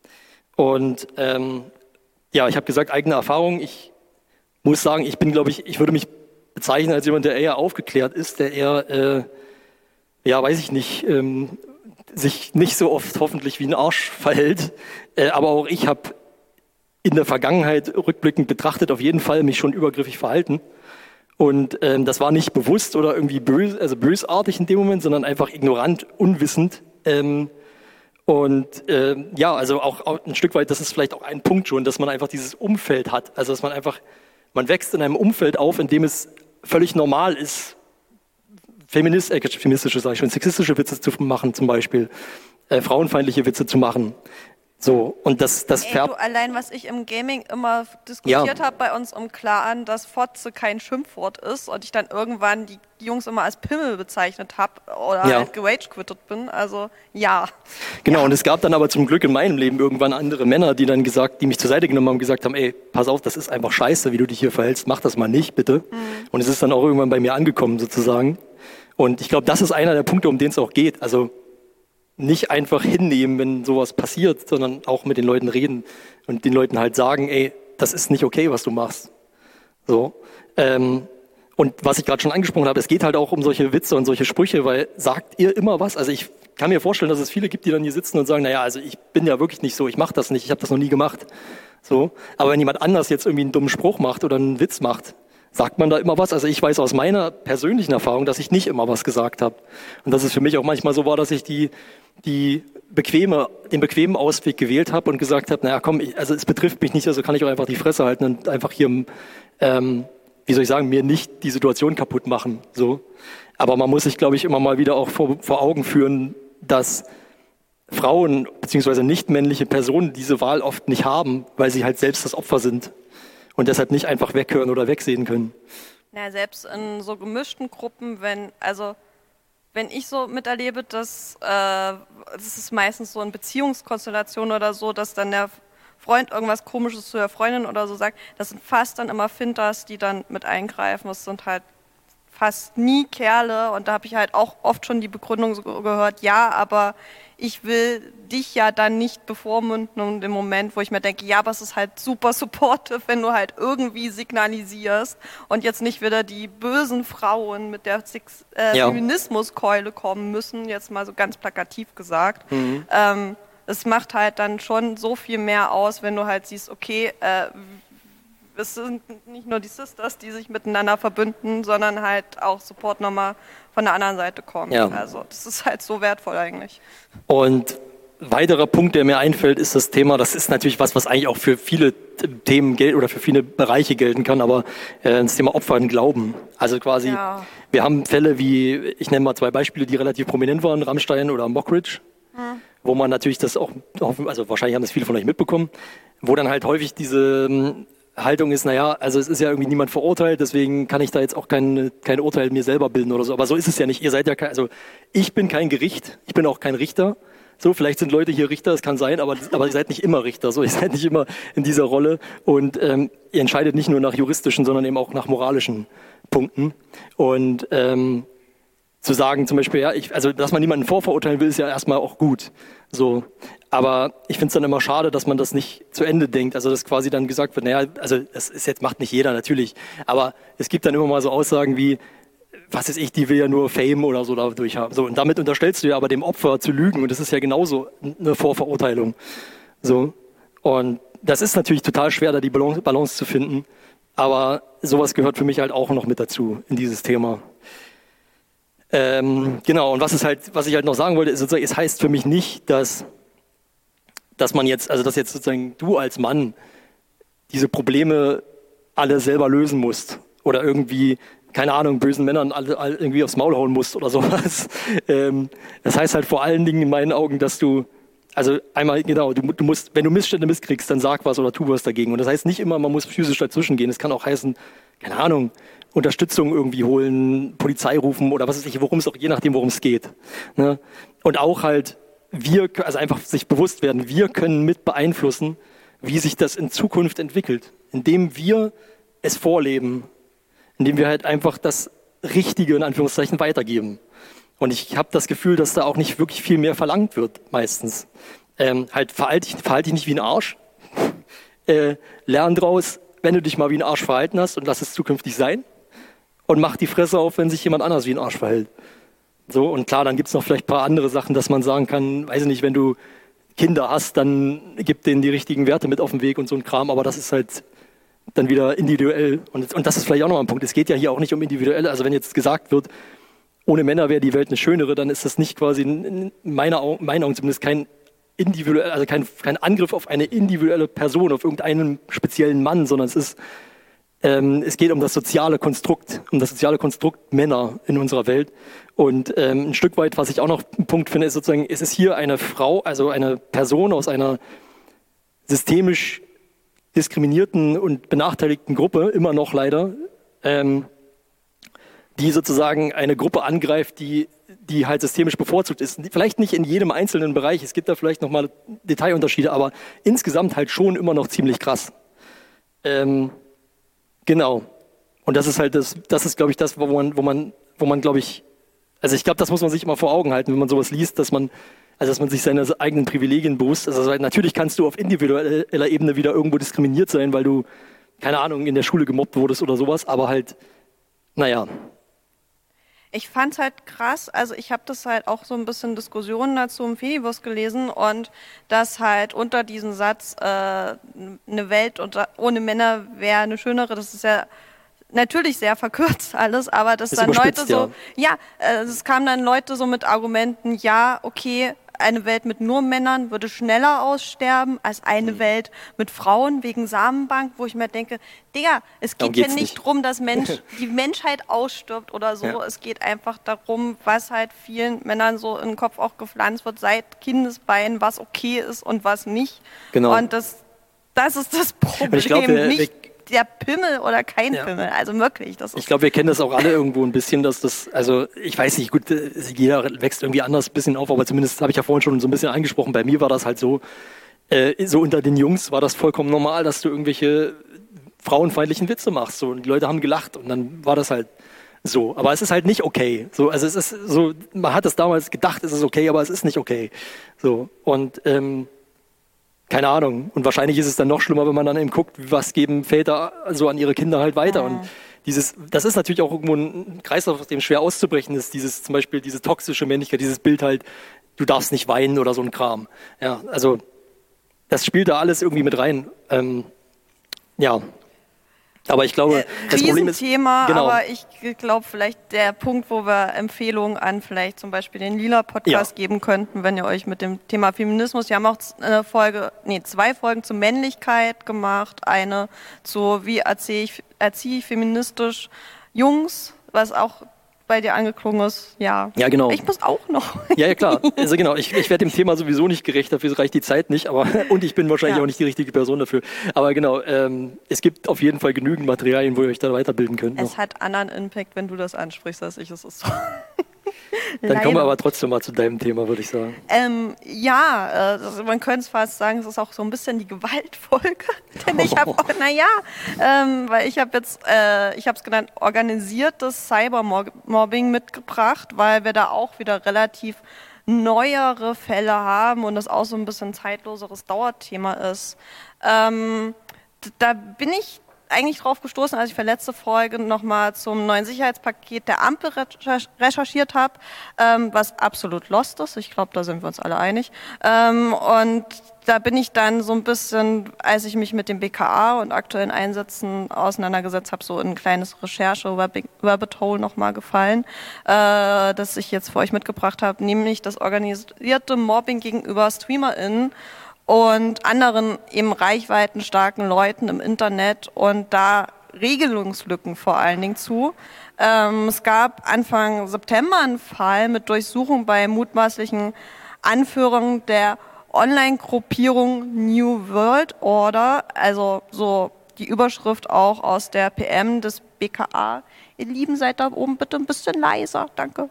Und ähm, ja, ich habe gesagt, eigene Erfahrung. Ich muss sagen, ich bin, glaube ich, ich würde mich bezeichnen als jemand, der eher aufgeklärt ist, der eher, äh, ja, weiß ich nicht, ähm, sich nicht so oft hoffentlich wie ein Arsch verhält. Äh, aber auch ich habe in der Vergangenheit rückblickend betrachtet auf jeden Fall mich schon übergriffig verhalten. Und ähm, das war nicht bewusst oder irgendwie böse, also bösartig in dem Moment, sondern einfach ignorant, unwissend. Ähm, und ähm, ja, also auch, auch ein Stück weit, das ist vielleicht auch ein Punkt schon, dass man einfach dieses Umfeld hat. Also dass man einfach, man wächst in einem Umfeld auf, in dem es völlig normal ist, Feminist, äh, feministische, sage ich schon, sexistische Witze zu machen zum Beispiel, äh, frauenfeindliche Witze zu machen. So, und das, das Ey, färbt. du, allein was ich im Gaming immer diskutiert Ja. habe bei uns im Clan, dass Fotze kein Schimpfwort ist und ich dann irgendwann die Jungs immer als Pimmel bezeichnet habe oder Ja. halt gerage-quittet bin. Also ja. Genau, ja. und es gab dann aber zum Glück in meinem Leben irgendwann andere Männer, die dann gesagt, die mich zur Seite genommen haben und gesagt haben, ey, pass auf, das ist einfach scheiße, wie du dich hier verhältst, mach das mal nicht, bitte. Mhm. Und es ist dann auch irgendwann bei mir angekommen sozusagen. Und ich glaube, das ist einer der Punkte, um den es auch geht. Also nicht einfach hinnehmen, wenn sowas passiert, sondern auch mit den Leuten reden und den Leuten halt sagen, ey, das ist nicht okay, was du machst. So. Ähm, und was ich gerade schon angesprochen habe, es geht halt auch um solche Witze und solche Sprüche, weil sagt ihr immer was? Also ich kann mir vorstellen, dass es viele gibt, die dann hier sitzen und sagen, naja, also ich bin ja wirklich nicht so, ich mache das nicht, ich habe das noch nie gemacht. So. Aber wenn jemand anders jetzt irgendwie einen dummen Spruch macht oder einen Witz macht, sagt man da immer was? Also ich weiß aus meiner persönlichen Erfahrung, dass ich nicht immer was gesagt habe. Und dass es für mich auch manchmal so war, dass ich die, die bequeme, den bequemen Ausweg gewählt habe und gesagt habe, naja komm, ich, also es betrifft mich nicht, also kann ich auch einfach die Fresse halten und einfach hier ähm, wie soll ich sagen, mir nicht die Situation kaputt machen. So. Aber man muss sich, glaube ich, immer mal wieder auch vor, vor Augen führen, dass Frauen bzw. nicht männliche Personen diese Wahl oft nicht haben, weil sie halt selbst das Opfer sind und deshalb nicht einfach weghören oder wegsehen können. Na, selbst in so gemischten Gruppen, wenn, also wenn ich so miterlebe, dass äh, das ist meistens so in Beziehungskonstellationen oder so, dass dann der Freund irgendwas Komisches zu der Freundin oder so sagt, das sind fast dann immer Finters, die dann mit eingreifen. Das sind halt fast nie Kerle und da habe ich halt auch oft schon die Begründung so gehört, ja, aber ich will dich ja dann nicht bevormunden in dem Moment, wo ich mir denke, ja, aber es ist halt super supportive, wenn du halt irgendwie signalisierst und jetzt nicht wieder die bösen Frauen mit der Six, äh, ja. Feminismuskeule kommen müssen, jetzt mal so ganz plakativ gesagt. Mhm. Ähm, es macht halt dann schon so viel mehr aus, wenn du halt siehst, okay, äh, es sind nicht nur die Sisters, die sich miteinander verbünden, sondern halt auch Support nochmal von der anderen Seite kommt. Ja. Also das ist halt so wertvoll eigentlich. Und weiterer Punkt, der mir einfällt, ist das Thema, das ist natürlich was, was eigentlich auch für viele Themen gilt oder für viele Bereiche gelten kann, aber äh, das Thema Opfer und Glauben. Also quasi, ja. Wir haben Fälle wie, ich nenne mal zwei Beispiele, die relativ prominent waren, Rammstein oder Mockridge, hm. wo man natürlich das auch, also wahrscheinlich haben das viele von euch mitbekommen, wo dann halt häufig diese Haltung ist, naja, also es ist ja irgendwie niemand verurteilt, deswegen kann ich da jetzt auch kein, kein Urteil mir selber bilden oder so. Aber so ist es ja nicht. Ihr seid ja kein, also ich bin kein Gericht, ich bin auch kein Richter. So, vielleicht sind Leute hier Richter, das kann sein, aber, aber ihr seid nicht immer Richter, so, ihr seid nicht immer in dieser Rolle und ähm, ihr entscheidet nicht nur nach juristischen, sondern eben auch nach moralischen Punkten. Und ähm, zu sagen zum Beispiel, ja, ich, also dass man niemanden vorverurteilen will, ist ja erstmal auch gut. So, aber ich finde es dann immer schade, dass man das nicht zu Ende denkt. Also dass quasi dann gesagt wird, naja, also das ist jetzt macht nicht jeder natürlich, aber es gibt dann immer mal so Aussagen wie, was ist ich, die will ja nur Fame oder so dadurch haben. So, und damit unterstellst du ja aber dem Opfer zu lügen und das ist ja genauso eine Vorverurteilung. So, und das ist natürlich total schwer, da die Balance, Balance zu finden, aber sowas gehört für mich halt auch noch mit dazu in dieses Thema. Ähm, genau, und was ist halt, was ich halt noch sagen wollte, ist sozusagen, es heißt für mich nicht, dass, dass man jetzt, also dass jetzt sozusagen du als Mann diese Probleme alle selber lösen musst oder irgendwie, keine Ahnung, bösen Männern alle, alle irgendwie aufs Maul hauen musst oder sowas. Ähm, das heißt halt vor allen Dingen in meinen Augen, dass du, also einmal, genau, du, du musst, wenn du Missstände mitkriegst, dann sag was oder tu was dagegen. Und das heißt nicht immer, man muss physisch dazwischen gehen. Es kann auch heißen, keine Ahnung, Unterstützung irgendwie holen, Polizei rufen oder was weiß ich, worum es auch, je nachdem, worum es geht. Ne? Und auch halt, wir, also einfach sich bewusst werden, wir können mit beeinflussen, wie sich das in Zukunft entwickelt, indem wir es vorleben, indem wir halt einfach das Richtige in Anführungszeichen weitergeben. Und ich habe das Gefühl, dass da auch nicht wirklich viel mehr verlangt wird, meistens. Ähm, halt verhalte dich, verhalte dich nicht wie ein Arsch, äh, lern draus, wenn du dich mal wie ein Arsch verhalten hast und lass es zukünftig sein. Und mach die Fresse auf, wenn sich jemand anders wie ein Arsch verhält. So, und klar, dann gibt's noch vielleicht ein paar andere Sachen, dass man sagen kann, weiß ich nicht, wenn du Kinder hast, dann gib denen die richtigen Werte mit auf den Weg und so ein Kram, aber das ist halt dann wieder individuell. Und, und das ist vielleicht auch noch ein Punkt. Es geht ja hier auch nicht um individuelle, also wenn jetzt gesagt wird, ohne Männer wäre die Welt eine schönere, dann ist das nicht quasi, in meiner Augen, meinen Augen zumindest, kein individuell, also kein, kein Angriff auf eine individuelle Person, auf irgendeinen speziellen Mann, sondern es ist Ähm, es geht um das soziale Konstrukt, um das soziale Konstrukt Männer in unserer Welt. Und ähm, ein Stück weit, was ich auch noch einen Punkt finde, ist sozusagen, es ist hier eine Frau, also eine Person aus einer systemisch diskriminierten und benachteiligten Gruppe, immer noch leider, ähm, die sozusagen eine Gruppe angreift, die, die halt systemisch bevorzugt ist. Vielleicht nicht in jedem einzelnen Bereich, es gibt da vielleicht nochmal Detailunterschiede, aber insgesamt halt schon immer noch ziemlich krass. Ähm, Genau. Und das ist halt das, das ist, glaube ich, das, wo man, wo man, wo man, glaube ich, also ich glaube, das muss man sich immer vor Augen halten, wenn man sowas liest, dass man, also dass man sich seine eigenen Privilegien bewusst ist. Also natürlich kannst du auf individueller Ebene wieder irgendwo diskriminiert sein, weil du, keine Ahnung, in der Schule gemobbt wurdest oder sowas, aber halt, naja. Ich fand's halt krass, also ich habe das halt auch so ein bisschen Diskussionen dazu im Fediverse gelesen und dass halt unter diesem Satz, äh, eine Welt unter, ohne Männer wäre eine schönere, das ist ja natürlich sehr verkürzt alles, aber dass ist dann Leute so, ja, ja, äh, es kamen dann Leute so mit Argumenten, ja, okay, eine Welt mit nur Männern würde schneller aussterben als eine mhm. Welt mit Frauen wegen Samenbank, wo ich mir denke, Digga, es geht hier nicht darum, dass Mensch, die Menschheit ausstirbt oder so. Ja. Es geht einfach darum, was halt vielen Männern so in den Kopf auch gepflanzt wird, seit Kindesbeinen, was okay ist und was nicht. Genau. Und das, das ist das Problem, ich glaub, wir, nicht wir, der Pimmel oder kein ja. Pimmel. Also wirklich. Das ist ich glaube, wir kennen das auch alle irgendwo ein bisschen, dass das, also ich weiß nicht, gut, jeder wächst irgendwie anders ein bisschen auf, aber zumindest habe ich ja vorhin schon so ein bisschen angesprochen, bei mir war das halt so, äh, so unter den Jungs war das vollkommen normal, dass du irgendwelche frauenfeindlichen Witze machst. So, und die Leute haben gelacht und dann war das halt so. Aber es ist halt nicht okay. So, also es ist so, man hat es damals gedacht, es ist okay, aber es ist nicht okay. So, und ähm, keine Ahnung. Und wahrscheinlich ist es dann noch schlimmer, wenn man dann eben guckt, was geben Väter so an ihre Kinder halt weiter. Mhm. Und dieses, das ist natürlich auch irgendwo ein Kreislauf, aus dem schwer auszubrechen ist. Dieses, zum Beispiel diese toxische Männlichkeit, dieses Bild halt, du darfst nicht weinen oder so ein Kram. Ja, also das spielt da alles irgendwie mit rein. Ähm, ja. Aber ich glaube, äh, das Problem ist, Thema, genau. Aber ich glaube, vielleicht der Punkt, wo wir Empfehlungen an vielleicht zum Beispiel den Lila-Podcast ja. geben könnten, wenn ihr euch mit dem Thema Feminismus, wir haben auch eine Folge, nee, zwei Folgen zu Männlichkeit gemacht, eine zu wie erziehe ich, erziehe ich feministisch Jungs, was auch bei dir angeklungen ist, ja. Ja, genau. Ich muss auch noch. Ja, ja, klar. Also genau, ich, ich werde dem Thema sowieso nicht gerecht, dafür reicht die Zeit nicht, aber und ich bin wahrscheinlich ja. auch nicht die richtige Person dafür. Aber genau, ähm, es gibt auf jeden Fall genügend Materialien, wo ihr euch da weiterbilden könnt. Es noch. hat anderen Impact, wenn du das ansprichst, als ich es ist so. Dann Leider. Kommen wir aber trotzdem mal zu deinem Thema, würde ich sagen. Ähm, ja, äh, man könnte es fast sagen, es ist auch so ein bisschen die Gewaltfolge. Denn ich habe, oh. naja, ähm, weil ich habe jetzt, äh, ich habe es genannt, organisiertes Cybermobbing mitgebracht, weil wir da auch wieder relativ neuere Fälle haben und das auch so ein bisschen zeitloseres Dauerthema ist. Ähm, da bin ich eigentlich drauf gestoßen, als ich für letzte Folge nochmal zum neuen Sicherheitspaket der Ampel recherchiert habe, ähm, was absolut lost ist. Ich glaube, da sind wir uns alle einig. Ähm, und da bin ich dann so ein bisschen, als ich mich mit dem B K A und aktuellen Einsätzen auseinandergesetzt habe, so in ein kleines Recherche-Rabbit Hole nochmal gefallen, äh, das ich jetzt für euch mitgebracht habe, nämlich das organisierte Mobbing gegenüber StreamerInnen und anderen eben reichweitenstarken Leuten im Internet und da Regelungslücken vor allen Dingen zu. Ähm, es gab Anfang September einen Fall mit Durchsuchung bei mutmaßlichen Anführern der Online-Gruppierung New World Order, also so die Überschrift auch aus der P M des B K A. Ihr Lieben, seid da oben bitte ein bisschen leiser, danke.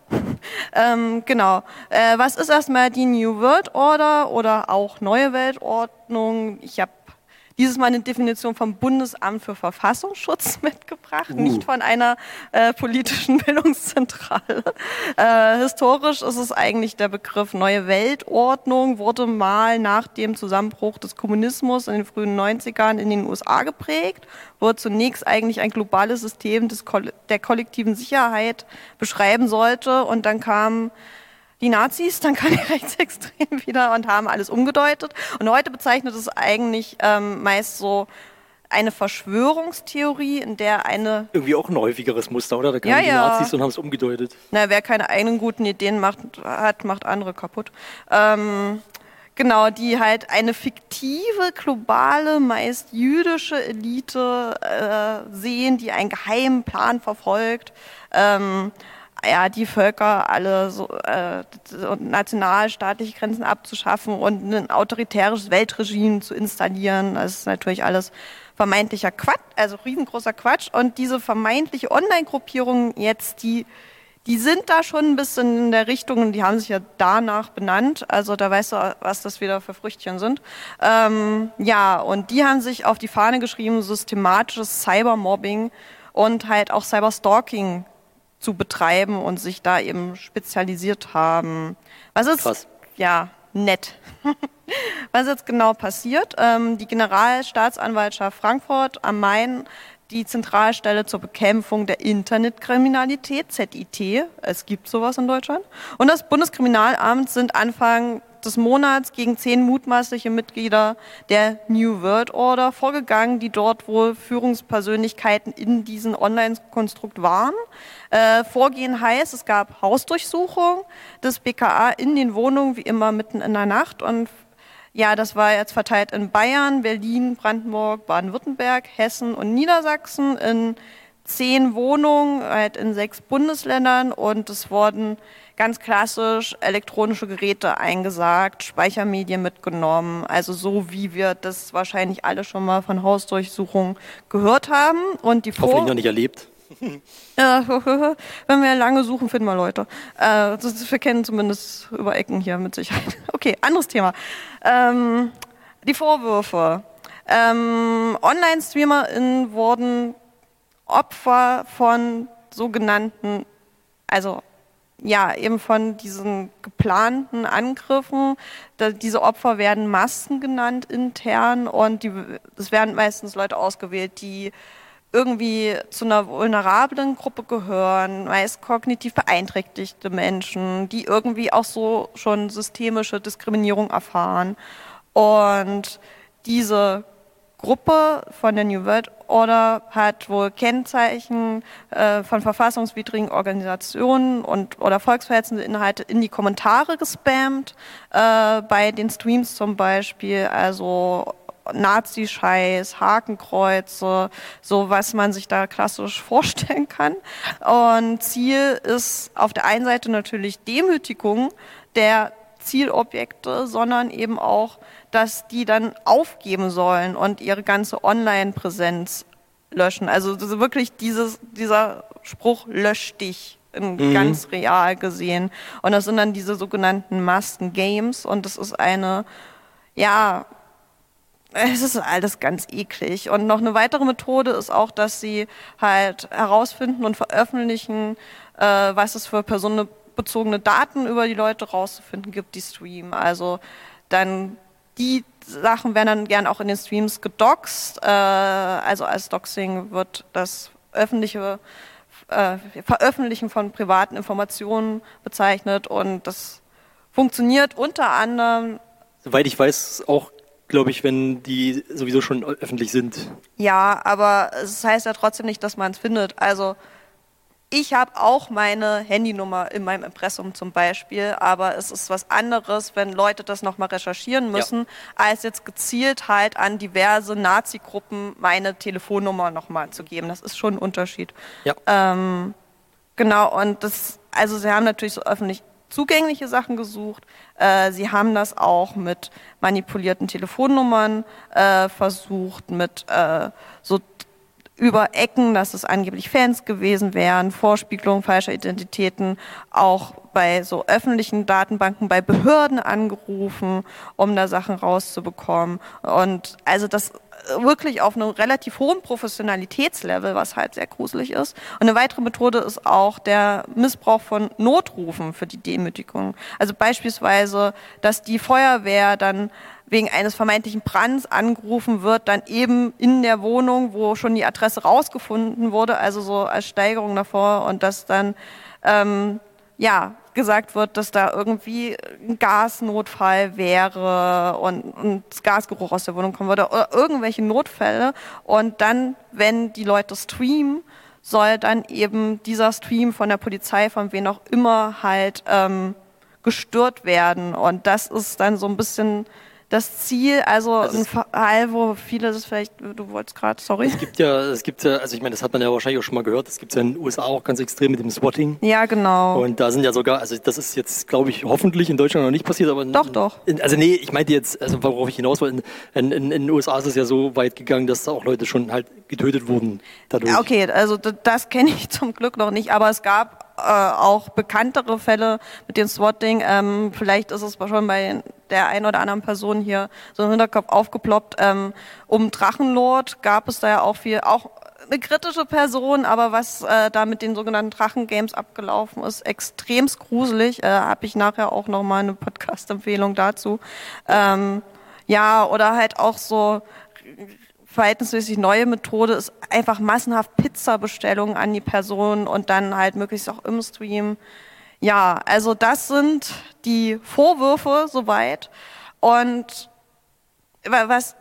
ähm, genau. Äh, was ist erstmal die New World Order oder auch Neue Weltordnung? Ich habe dieses Mal eine Definition vom Bundesamt für Verfassungsschutz mitgebracht, uh. nicht von einer äh, politischen Bildungszentrale. Äh, historisch ist es eigentlich der Begriff Neue Weltordnung, wurde mal nach dem Zusammenbruch des Kommunismus in den frühen neunzigern in den U S A geprägt, wurde zunächst eigentlich ein globales System des Koll- der kollektiven Sicherheit beschreiben sollte und dann kam die Nazis, dann kamen die Rechtsextremen wieder und haben alles umgedeutet. Und heute bezeichnet es eigentlich ähm, meist so eine Verschwörungstheorie, in der eine... Irgendwie auch ein häufigeres Muster, oder? Da kamen ja, die ja. Nazis und haben es umgedeutet. Na, wer keine eigenen guten Ideen macht, hat, macht andere kaputt. Ähm, genau, die halt eine fiktive, globale, meist jüdische Elite äh, sehen, die einen geheimen Plan verfolgt, ähm, ja, die Völker alle so äh, nationalstaatliche Grenzen abzuschaffen und ein autoritäres Weltregime zu installieren. Das ist natürlich alles vermeintlicher Quatsch, also riesengroßer Quatsch. Und diese vermeintliche Online-Gruppierung jetzt, die, die sind da schon ein bisschen in der Richtung und die haben sich ja danach benannt. Also da weißt du, was das wieder für Früchtchen sind. Ähm, ja, und die haben sich auf die Fahne geschrieben, systematisches Cybermobbing und halt auch Cyberstalking zu betreiben und sich da eben spezialisiert haben. Was ist, Krass. Ja, nett. Was ist jetzt genau passiert? Ähm, die Generalstaatsanwaltschaft Frankfurt am Main, die Zentralstelle zur Bekämpfung der Internetkriminalität, Z I T, es gibt sowas in Deutschland, und das Bundeskriminalamt sind Anfang des Monats gegen zehn mutmaßliche Mitglieder der New World Order vorgegangen, die dort wohl Führungspersönlichkeiten in diesem Online-Konstrukt waren. Äh, Vorgehen heißt, es gab Hausdurchsuchung des B K A in den Wohnungen, wie immer mitten in der Nacht. Und ja, das war jetzt verteilt in Bayern, Berlin, Brandenburg, Baden-Württemberg, Hessen und Niedersachsen in zehn Wohnungen, halt in sechs Bundesländern, und es wurden ganz klassisch elektronische Geräte eingesagt, Speichermedien mitgenommen, also so wie wir das wahrscheinlich alle schon mal von Hausdurchsuchungen gehört haben. Und die Hoffentlich noch nicht erlebt. Ja, wenn wir lange suchen, finden wir Leute. Äh, das, wir kennen zumindest über Ecken hier mit Sicherheit. Okay, anderes Thema. Ähm, die Vorwürfe. Ähm, Online-StreamerInnen wurden Opfer von sogenannten, also ja, eben von diesen geplanten Angriffen. Da, diese Opfer werden Masken genannt intern, und die, es werden meistens Leute ausgewählt, die irgendwie zu einer vulnerablen Gruppe gehören, meist kognitiv beeinträchtigte Menschen, die irgendwie auch so schon systemische Diskriminierung erfahren. Und diese Gruppe von der New World Order hat wohl Kennzeichen äh, von verfassungswidrigen Organisationen und oder volksverhetzende Inhalte in die Kommentare gespammt, äh, bei den Streams zum Beispiel, also Nazi-Scheiß, Hakenkreuze, so was man sich da klassisch vorstellen kann. Und Ziel ist auf der einen Seite natürlich Demütigung der Zielobjekte, sondern eben auch, dass die dann aufgeben sollen und ihre ganze Online-Präsenz löschen. Also wirklich dieses, dieser Spruch, lösch dich, in mhm. ganz real gesehen. Und das sind dann diese sogenannten Masken-Games, und das ist eine, ja, es ist alles ganz eklig. Und noch eine weitere Methode ist auch, dass sie halt herausfinden und veröffentlichen, äh, was es für personenbezogene Daten über die Leute rauszufinden gibt, die streamen. Also dann die Sachen werden dann gern auch in den Streams gedoxt. Äh, also als Doxing wird das öffentliche äh, Veröffentlichen von privaten Informationen bezeichnet, und das funktioniert unter anderem. Soweit ich weiß, auch, glaube ich, wenn die sowieso schon öffentlich sind. Ja, aber es heißt ja trotzdem nicht, dass man es findet. Also ich habe auch meine Handynummer in meinem Impressum zum Beispiel, aber es ist was anderes, wenn Leute das nochmal recherchieren müssen, ja, als jetzt gezielt halt an diverse Nazi-Gruppen meine Telefonnummer nochmal zu geben. Das ist schon ein Unterschied. Ja. Ähm, genau, und das, also sie haben natürlich so öffentlich zugängliche Sachen gesucht. Äh, sie haben das auch mit manipulierten Telefonnummern äh, versucht, mit äh, so über Ecken, dass es angeblich Fans gewesen wären, Vorspiegelung falscher Identitäten, auch bei so öffentlichen Datenbanken, bei Behörden angerufen, um da Sachen rauszubekommen. Und also das wirklich auf einem relativ hohen Professionalitätslevel, was halt sehr gruselig ist. Und eine weitere Methode ist auch der Missbrauch von Notrufen für die Demütigung. Also beispielsweise, dass die Feuerwehr dann wegen eines vermeintlichen Brands angerufen wird, dann eben in der Wohnung, wo schon die Adresse rausgefunden wurde, also so als Steigerung davor, und dass dann ähm, ja gesagt wird, dass da irgendwie ein Gasnotfall wäre und, und das Gasgeruch aus der Wohnung kommen würde oder irgendwelche Notfälle, und dann, wenn die Leute streamen, soll dann eben dieser Stream von der Polizei, von wen auch immer, halt ähm, gestört werden, und das ist dann so ein bisschen das Ziel, also, also ein Fall, wo viele das vielleicht, du wolltest gerade, sorry. Es gibt ja, es gibt ja, also ich meine, das hat man ja wahrscheinlich auch schon mal gehört, das gibt es ja in den U S A auch ganz extrem mit dem Swatting. Ja, genau. Und da sind ja sogar, also das ist jetzt, glaube ich, hoffentlich in Deutschland noch nicht passiert, aber... Doch, doch. In, also nee, ich meinte jetzt, also worauf ich hinaus wollte, in, in, in den U S A ist es ja so weit gegangen, dass da auch Leute schon halt getötet wurden dadurch. Okay, also das, das kenne ich zum Glück noch nicht, aber es gab äh, auch bekanntere Fälle mit dem Swatting. Ähm, vielleicht ist es schon bei der einen oder anderen Person hier so im Hinterkopf aufgeploppt. Ähm, um Drachenlord gab es da ja auch viel, auch eine kritische Person, aber was äh, da mit den sogenannten Drachen-Games abgelaufen ist, extremst gruselig. Äh, habe ich nachher auch nochmal eine Podcast-Empfehlung dazu. Ähm, ja, oder halt auch so verhältnismäßig neue Methode ist einfach massenhaft Pizza-Bestellungen an die Person und dann halt möglichst auch im Stream. Ja, also das sind die Vorwürfe soweit. Und was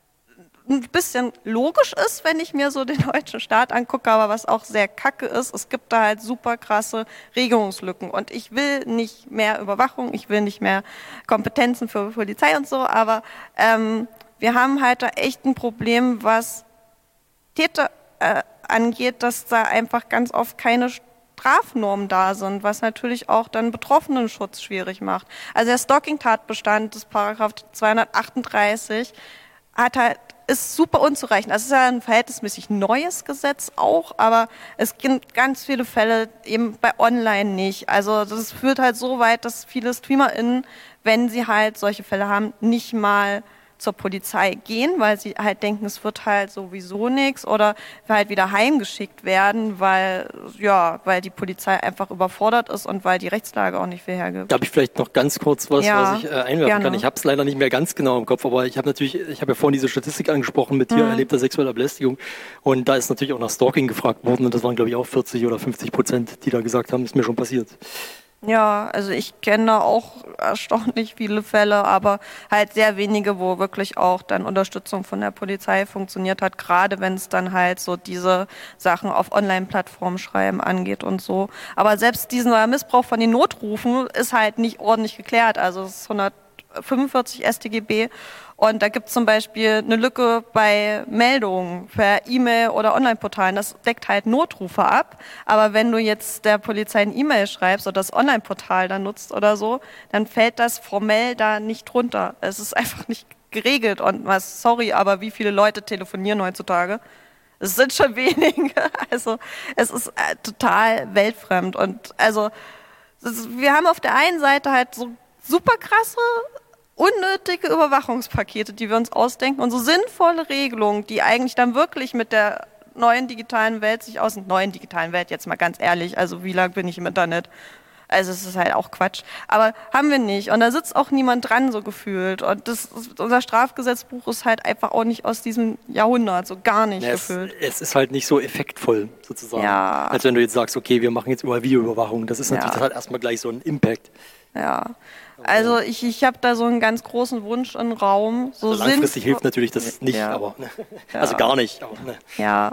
ein bisschen logisch ist, wenn ich mir so den deutschen Staat angucke, aber was auch sehr kacke ist, es gibt da halt super krasse Regelungslücken. Und ich will nicht mehr Überwachung, ich will nicht mehr Kompetenzen für Polizei und so, aber ähm, wir haben halt da echt ein Problem, was Täter äh, angeht, dass da einfach ganz oft keine Strafnormen da sind, was natürlich auch dann Betroffenenschutz schwierig macht. Also der Stalking-Tatbestand des Paragraph zweihundertachtunddreißig hat halt, ist super unzureichend. Das ist ja ein verhältnismäßig neues Gesetz auch, aber es gibt ganz viele Fälle eben bei Online nicht. Also das führt halt so weit, dass viele StreamerInnen, wenn sie halt solche Fälle haben, nicht mal zur Polizei gehen, weil sie halt denken, es wird halt sowieso nichts oder halt wieder heimgeschickt werden, weil ja, weil die Polizei einfach überfordert ist und weil die Rechtslage auch nicht viel hergibt. Da habe ich vielleicht noch ganz kurz was, ja, was ich äh, einwerfen gerne. kann. Ich habe es leider nicht mehr ganz genau im Kopf, aber ich habe natürlich, ich habe ja vorhin diese Statistik angesprochen mit hier mhm. erlebter sexueller Belästigung und da ist natürlich auch nach Stalking gefragt worden und das waren glaube ich auch vierzig oder fünfzig Prozent, die da gesagt haben, ist mir schon passiert. Ja, also ich kenne auch erstaunlich viele Fälle, aber halt sehr wenige, wo wirklich auch dann Unterstützung von der Polizei funktioniert hat, gerade wenn es dann halt so diese Sachen auf Online-Plattformen schreiben angeht und so. Aber selbst dieser Missbrauch von den Notrufen ist halt nicht ordentlich geklärt, also es ist hundertfünfundvierzig S t G B und da gibt es zum Beispiel eine Lücke bei Meldungen per E-Mail oder Online-Portalen. Das deckt halt Notrufe ab. Aber wenn du jetzt der Polizei eine E-Mail schreibst oder das Online-Portal dann nutzt oder so, dann fällt das formell da nicht drunter. Es ist einfach nicht geregelt. Und was, sorry, aber wie viele Leute telefonieren heutzutage? Es sind schon wenige. Also es ist äh, total weltfremd. Und also ist, wir haben auf der einen Seite halt so super krasse unnötige Überwachungspakete, die wir uns ausdenken und so sinnvolle Regelungen, die eigentlich dann wirklich mit der neuen digitalen Welt sich aus, neuen digitalen Welt, jetzt mal ganz ehrlich, also wie lange bin ich im Internet? Also es ist halt auch Quatsch. Aber haben wir nicht. Und da sitzt auch niemand dran, so gefühlt. Und das, unser Strafgesetzbuch ist halt einfach auch nicht aus diesem Jahrhundert, so gar nicht ja, gefühlt. Es, es ist halt nicht so effektvoll, sozusagen. Ja. Als wenn du jetzt sagst, okay, wir machen jetzt überall Videoüberwachung. Das ist natürlich, ja. das hat erstmal gleich so einen Impact. Ja. Also ich, ich habe da so einen ganz großen Wunsch im Raum. So also langfristig hilft natürlich das nicht, ja. aber ne. also gar nicht. Aber, ne. Ja,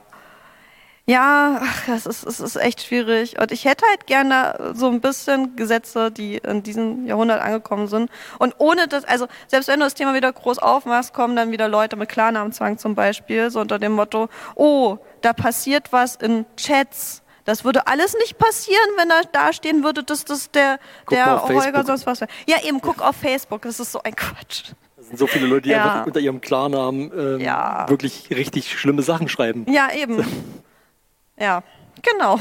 ja, ach, das ist, es ist echt schwierig. Und ich hätte halt gerne so ein bisschen Gesetze, die in diesem Jahrhundert angekommen sind. Und ohne das, also selbst wenn du das Thema wieder groß aufmachst, kommen dann wieder Leute mit Klarnamenzwang zum Beispiel, so unter dem Motto, oh, da passiert was in Chats. Das würde alles nicht passieren, wenn da, da stehen würde, dass das der, der Holger sonst was wäre. Ja, eben, guck auf Facebook, das ist so ein Quatsch. Das sind so viele Leute, die ja. einfach unter ihrem Klarnamen ähm, ja. wirklich richtig schlimme Sachen schreiben. Ja, eben. Ja, genau.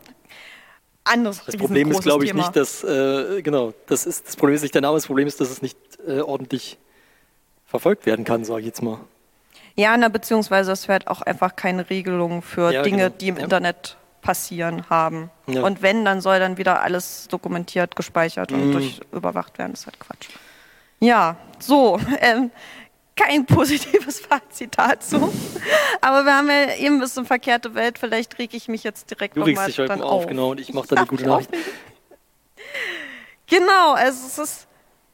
Anderes das Problem ist, glaube ich, Thema. nicht, dass, äh, genau, das ist, das Problem ist nicht der Name, das Problem ist, dass es nicht äh, ordentlich verfolgt werden kann, sage ich jetzt mal. Ja, na, beziehungsweise es wird auch einfach keine Regelung für ja, Dinge, genau. die im ja. Internet passieren haben. Ja. Und wenn, dann soll dann wieder alles dokumentiert, gespeichert und mm. durch überwacht werden. Das ist halt Quatsch. Ja, so, ähm, kein positives Fazit dazu. Aber wir haben ja eben ein bisschen verkehrte Welt. Vielleicht reg ich mich jetzt direkt du nochmal dich heute dann auf, auf. Genau, und ich mache dann eine gute Nachricht. Genau, also es ist,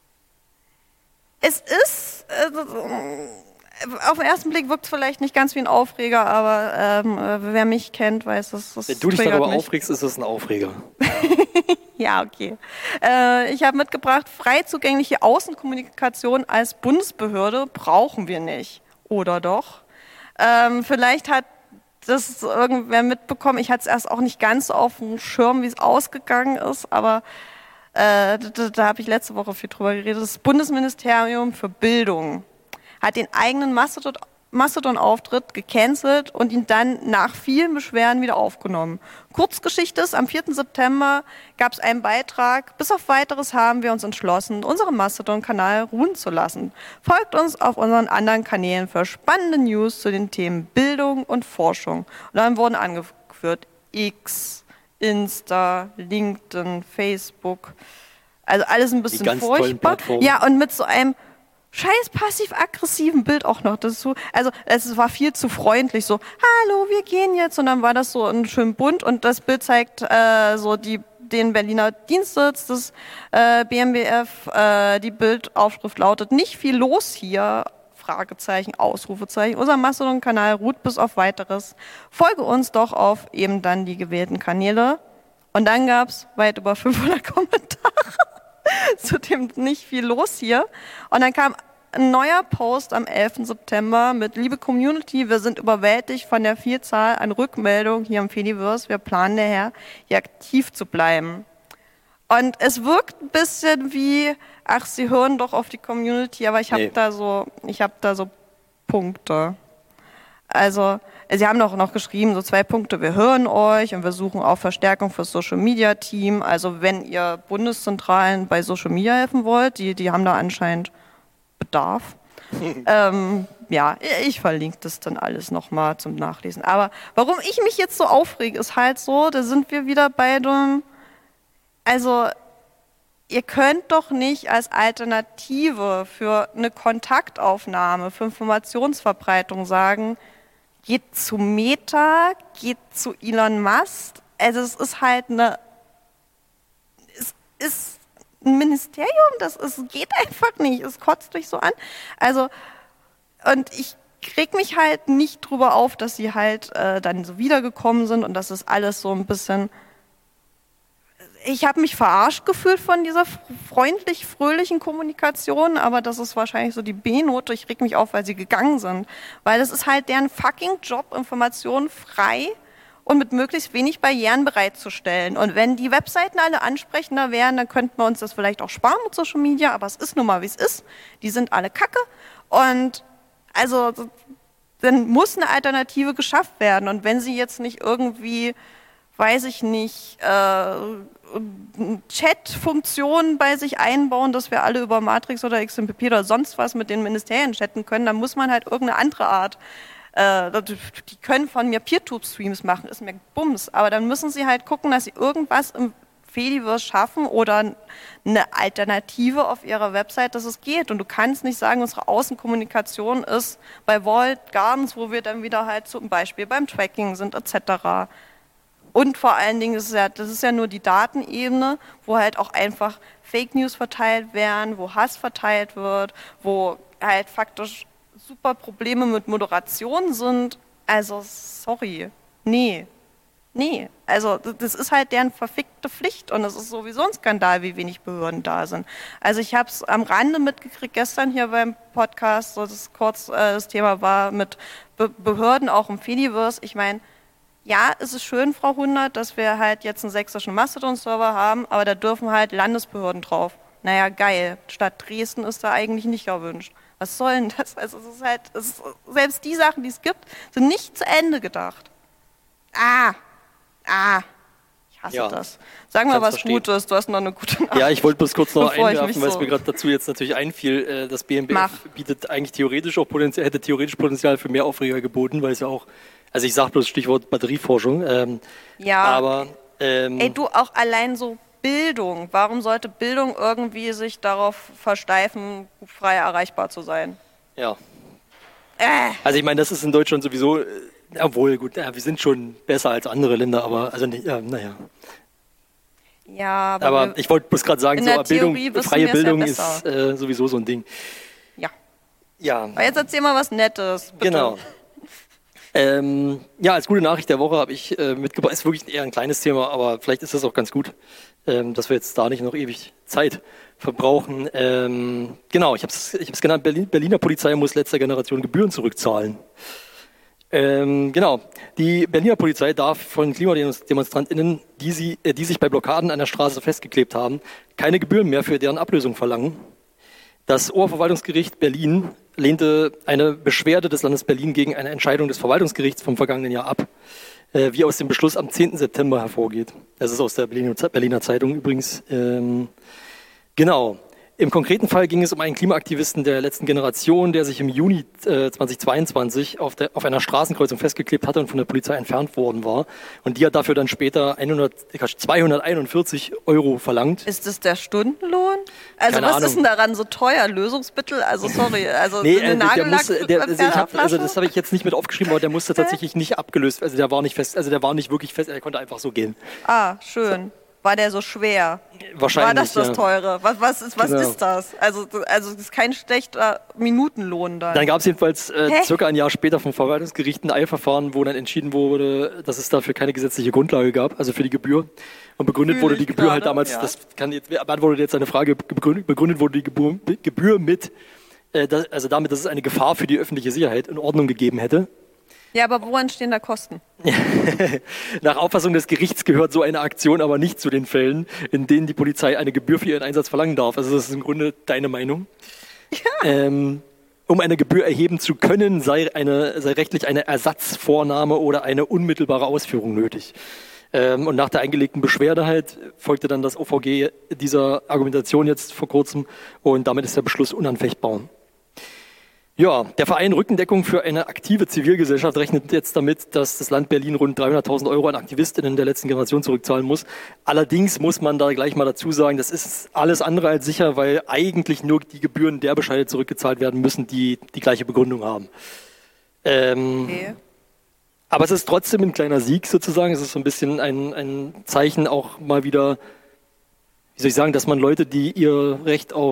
es ist, äh, auf den ersten Blick wirkt es vielleicht nicht ganz wie ein Aufreger, aber ähm, wer mich kennt, weiß, dass das Wenn du dich darüber mich. aufregst, ist es ein Aufreger. Ja, okay. Äh, ich habe mitgebracht, frei zugängliche Außenkommunikation als Bundesbehörde brauchen wir nicht. Oder doch? Ähm, vielleicht hat das irgendwer mitbekommen. Ich hatte es erst auch nicht ganz so auf dem Schirm, wie es ausgegangen ist, aber äh, da, da habe ich letzte Woche viel drüber geredet. Das Bundesministerium für Bildung hat den eigenen Mastodon Mastodon-Auftritt gecancelt und ihn dann nach vielen Beschwerden wieder aufgenommen. Kurzgeschichte ist, am vierten September gab es einen Beitrag. Bis auf Weiteres haben wir uns entschlossen, unseren Mastodon-Kanal ruhen zu lassen. Folgt uns auf unseren anderen Kanälen für spannende News zu den Themen Bildung und Forschung. Und dann wurden angeführt X, Insta, LinkedIn, Facebook. Also alles ein bisschen Die ganz furchtbar. tollen Plattformen. Ja, und mit so einem scheiß passiv-aggressiven Bild auch noch. Das ist so, also es war viel zu freundlich, so, hallo, wir gehen jetzt. Und dann war das so ein schön bunt und das Bild zeigt äh, so die den Berliner Dienstsitz des äh, B M B F. Äh, die Bildaufschrift lautet: Nicht viel los hier, Fragezeichen, Ausrufezeichen. Unser Mastodon-Kanal ruht bis auf Weiteres. Folge uns doch auf eben dann die gewählten Kanäle. Und dann gab es weit über fünfhundert Kommentare zu dem nicht viel los hier. Und dann kam ein neuer Post am elften September mit: Liebe Community, wir sind überwältigt von der Vielzahl an Rückmeldungen hier im Fediverse. Wir planen daher, hier aktiv zu bleiben. Und es wirkt ein bisschen wie, ach, sie hören doch auf die Community, aber ich habe nee. da so, ich habe da so Punkte. Also, sie haben doch noch geschrieben, so zwei Punkte: Wir hören euch und wir suchen auch Verstärkung fürs Social-Media-Team. Also, wenn ihr Bundeszentralen bei Social Media helfen wollt, die, die haben da anscheinend Bedarf. ähm, ja, ich verlinke das dann alles nochmal zum Nachlesen. Aber warum ich mich jetzt so aufrege, ist halt so, da sind wir wieder bei dem, also ihr könnt doch nicht als Alternative für eine Kontaktaufnahme, für Informationsverbreitung sagen, geht zu Meta, geht zu Elon Musk. Also es ist halt eine, es ist ein Ministerium, das ist, geht einfach nicht, es kotzt mich so an. Also, und ich krieg mich halt nicht drüber auf, dass sie halt äh, dann so wiedergekommen sind und das ist alles so ein bisschen, ich habe mich verarscht gefühlt von dieser freundlich, fröhlichen Kommunikation, aber das ist wahrscheinlich so die B-Note. Ich reg mich auf, weil sie gegangen sind, weil das ist halt deren fucking Job, Informationen frei und mit möglichst wenig Barrieren bereitzustellen. Und wenn die Webseiten alle ansprechender wären, dann könnten wir uns das vielleicht auch sparen mit Social Media, aber es ist nun mal, wie es ist. Die sind alle kacke. Und also dann muss eine Alternative geschafft werden. Und wenn sie jetzt nicht irgendwie, weiß ich nicht, äh, Chat-Funktionen bei sich einbauen, dass wir alle über Matrix oder X M P P oder sonst was mit den Ministerien chatten können, dann muss man halt irgendeine andere Art. Äh, die können von mir Peer-Tube-Streams machen, ist mir Bums. Aber dann müssen sie halt gucken, dass sie irgendwas im Fediverse schaffen oder eine Alternative auf ihrer Website, dass es geht. Und du kannst nicht sagen, unsere Außenkommunikation ist bei Walled Gardens, wo wir dann wieder halt zum Beispiel beim Tracking sind et cetera. Und vor allen Dingen, ist es ja, das ist ja nur die Datenebene, wo halt auch einfach Fake News verteilt werden, wo Hass verteilt wird, wo halt faktisch super Probleme mit Moderation sind. Also, sorry. Nee. Nee. Also, das ist halt deren verfickte Pflicht und es ist sowieso ein Skandal, wie wenig Behörden da sind. Also, ich habe es am Rande mitgekriegt, gestern hier beim Podcast, so das kurz äh, das Thema war mit Be- Behörden auch im Fediverse. Ich meine, ja, es ist schön, Frau Hundert, dass wir halt jetzt einen sächsischen Mastodon-Server haben, aber da dürfen halt Landesbehörden drauf. Naja, geil. Stadt Dresden ist da eigentlich nicht erwünscht. Was soll denn das? Also es ist halt, es ist, selbst die Sachen, die es gibt, sind nicht zu Ende gedacht. Ah, ah, ich hasse ja, das. Sag mal was verstehen. Gutes, du hast noch eine gute Nachricht. Ja, ich wollte bloß kurz noch einwerfen, weil es so mir gerade dazu jetzt natürlich einfiel, das B M B F bietet eigentlich theoretisch auch Potenzial, hätte theoretisch Potenzial für mehr Aufreger geboten, weil es ja auch, also ich sage bloß Stichwort Batterieforschung. Ähm, ja, aber ähm, ey, du auch allein so Bildung. Warum sollte Bildung irgendwie sich darauf versteifen, frei erreichbar zu sein? Ja. Äh. Also ich meine, das ist in Deutschland sowieso, obwohl gut, ja, wir sind schon besser als andere Länder, aber also ja, naja. Ja, aber, aber ich wollte bloß gerade sagen, so Bildung, freie Bildung ist äh, sowieso so ein Ding. Ja. Ja. Aber jetzt erzähl mal was Nettes, bitte. Genau. Ähm, ja, als gute Nachricht der Woche habe ich äh, mitgebracht, ist wirklich eher ein kleines Thema, aber vielleicht ist das auch ganz gut, ähm, dass wir jetzt da nicht noch ewig Zeit verbrauchen. Ähm, genau, ich habe es ich hab's genannt, Berlin, Berliner Polizei muss letzter Generation Gebühren zurückzahlen. Ähm, genau, die Berliner Polizei darf von KlimademonstrantInnen, die, sie, äh, die sich bei Blockaden an der Straße festgeklebt haben, keine Gebühren mehr für deren Ablösung verlangen. Das Oberverwaltungsgericht Berlin lehnte eine Beschwerde des Landes Berlin gegen eine Entscheidung des Verwaltungsgerichts vom vergangenen Jahr ab, äh, wie aus dem Beschluss am zehnten September hervorgeht. Das ist aus der Berliner, Berliner Zeitung übrigens. Ähm, genau. Im konkreten Fall ging es um einen Klimaaktivisten der letzten Generation, der sich im Juni äh, zweitausendzweiundzwanzig auf, der, auf einer Straßenkreuzung festgeklebt hatte und von der Polizei entfernt worden war. Und die hat dafür dann später zweihunderteinundvierzig Euro verlangt. Ist das der Stundenlohn? Also Keine was Ahnung. ist denn daran so teuer? Lösungsmittel? Also sorry, also nee, eine äh, der muss, der, also, ich hab, also das habe ich jetzt nicht mit aufgeschrieben, aber der musste tatsächlich nicht abgelöst, also der war nicht fest, also der war nicht wirklich fest, er konnte einfach so gehen. Ah, schön. War der so schwer? Wahrscheinlich, War das das ja. Teure? Was, was, ist, was Genau. ist das? Also, also das ist kein schlechter Minutenlohn dann. Dann gab es jedenfalls äh, Hä? circa ein Jahr später vom Verwaltungsgericht ein Eilverfahren, wo dann entschieden wurde, dass es dafür keine gesetzliche Grundlage gab, also für die Gebühr. Und begründet Fühl wurde ich die Gebühr halt gerade, damals, ja. das kann jetzt, beantwortet jetzt eine Frage, begründet, begründet wurde die Gebühr, Gebühr mit, äh, das, also damit, dass es eine Gefahr für die öffentliche Sicherheit in Ordnung gegeben hätte. Ja, aber wo entstehen da Kosten? Nach Auffassung des Gerichts gehört so eine Aktion aber nicht zu den Fällen, in denen die Polizei eine Gebühr für ihren Einsatz verlangen darf. Also das ist im Grunde deine Meinung. Ja. Ähm, um eine Gebühr erheben zu können, sei, eine, sei rechtlich eine Ersatzvornahme oder eine unmittelbare Ausführung nötig. Ähm, und nach der eingelegten Beschwerde halt folgte dann das O V G dieser Argumentation jetzt vor kurzem und damit ist der Beschluss unanfechtbar. Ja, der Verein Rückendeckung für eine aktive Zivilgesellschaft rechnet jetzt damit, dass das Land Berlin rund dreihunderttausend Euro an AktivistInnen der letzten Generation zurückzahlen muss. Allerdings muss man da gleich mal dazu sagen, das ist alles andere als sicher, weil eigentlich nur die Gebühren der Bescheide zurückgezahlt werden müssen, die die gleiche Begründung haben. Ähm, Okay. aber es ist trotzdem ein kleiner Sieg sozusagen. Es ist so ein bisschen ein, ein Zeichen auch mal wieder, wie soll ich sagen, dass man Leute, die ihr Recht auf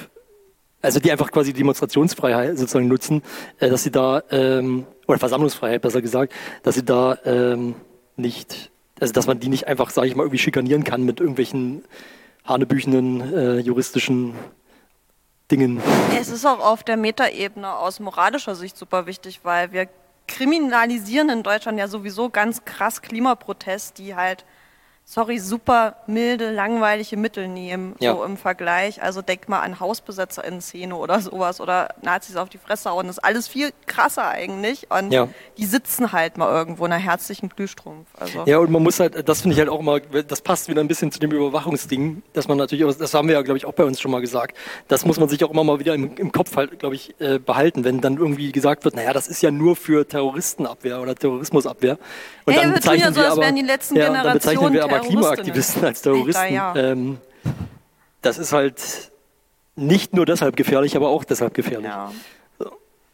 Also die einfach quasi Demonstrationsfreiheit sozusagen nutzen, äh, dass sie da, ähm, oder Versammlungsfreiheit besser gesagt, dass sie da ähm, nicht, also dass man die nicht einfach, sage ich mal, irgendwie schikanieren kann mit irgendwelchen hanebüchenen äh, juristischen Dingen. Es ist auch auf der Metaebene aus moralischer Sicht super wichtig, weil wir kriminalisieren in Deutschland ja sowieso ganz krass Klimaprotest, die halt, sorry, super milde, langweilige Mittel nehmen, Ja. so im Vergleich. Also denk mal an Hausbesetzer in Szene oder sowas oder Nazis auf die Fresse hauen. Das ist alles viel krasser eigentlich. Und Ja. die sitzen halt mal irgendwo in einer herzlichen Glühstrumpf. Also. Ja, und man muss halt, das finde ich halt auch mal, das passt wieder ein bisschen zu dem Überwachungsding, dass man natürlich, auch, das haben wir ja, glaube ich, auch bei uns schon mal gesagt, das muss man sich auch immer mal wieder im, im Kopf halt, glaube ich, äh, behalten, wenn dann irgendwie gesagt wird, naja, das ist ja nur für Terroristenabwehr oder Terrorismusabwehr. Und Hey, dann wir tun ja bezeichnen so, wir als aber, wären die letzten ja, und dann bezeichnen wir aber Generationen Klimaaktivisten als Terroristen. Alter, ja. ähm, das ist halt nicht nur deshalb gefährlich, aber auch deshalb gefährlich. Ja. So.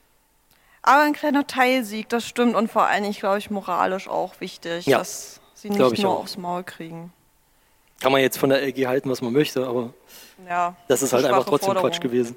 Aber ein kleiner Teilsieg, das stimmt. Und vor allen Dingen, glaube ich, moralisch auch wichtig, Ja, dass sie glaub nicht ich nur auch. aufs Maul kriegen. Kann man jetzt von der L G halten, was man möchte, aber Ja, das ist halt schwache einfach trotzdem Forderung. Quatsch gewesen.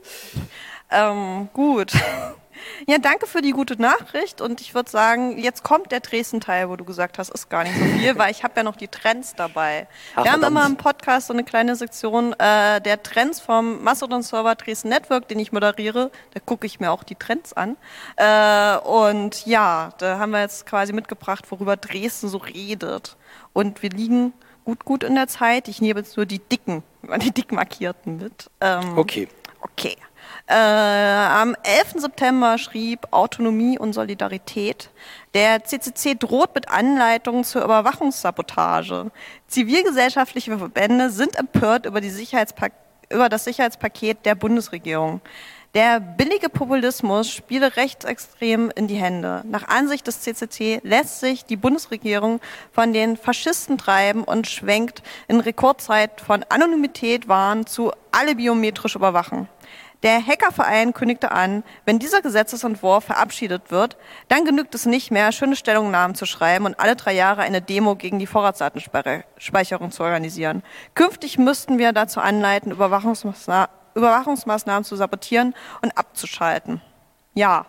Ähm, gut. Ja, danke für die gute Nachricht und ich würde sagen, jetzt kommt der Dresden-Teil, wo du gesagt hast, ist gar nicht so viel, weil ich habe ja noch die Trends dabei. Ach, Wir haben verdammt. immer im Podcast so eine kleine Sektion äh, der Trends vom Mastodon-Server Dresden Network, den ich moderiere. Da gucke ich mir auch die Trends an. Äh, und ja, da haben wir jetzt quasi mitgebracht, worüber Dresden so redet. Und wir liegen gut, gut in der Zeit. Ich nehme jetzt nur die dicken, die dick markierten mit. Ähm, Okay. Okay. Äh, am elften September schrieb Autonomie und Solidarität, der C C C droht mit Anleitungen zur Überwachungssabotage. Zivilgesellschaftliche Verbände sind empört über, die Sicherheitspak- über das Sicherheitspaket der Bundesregierung. Der billige Populismus spiele Rechtsextremen in die Hände. Nach Ansicht des C C C lässt sich die Bundesregierung von den Faschisten treiben und schwenkt in Rekordzeit von Anonymität wahren zu alle biometrisch überwachen. Der Hackerverein kündigte an, wenn dieser Gesetzesentwurf verabschiedet wird, dann genügt es nicht mehr, schöne Stellungnahmen zu schreiben und alle drei Jahre eine Demo gegen die Vorratsdatenspeicherung zu organisieren. Künftig müssten wir dazu anleiten, Überwachungsmaßnahmen Überwachungsmaßnahmen zu sabotieren und abzuschalten. Ja.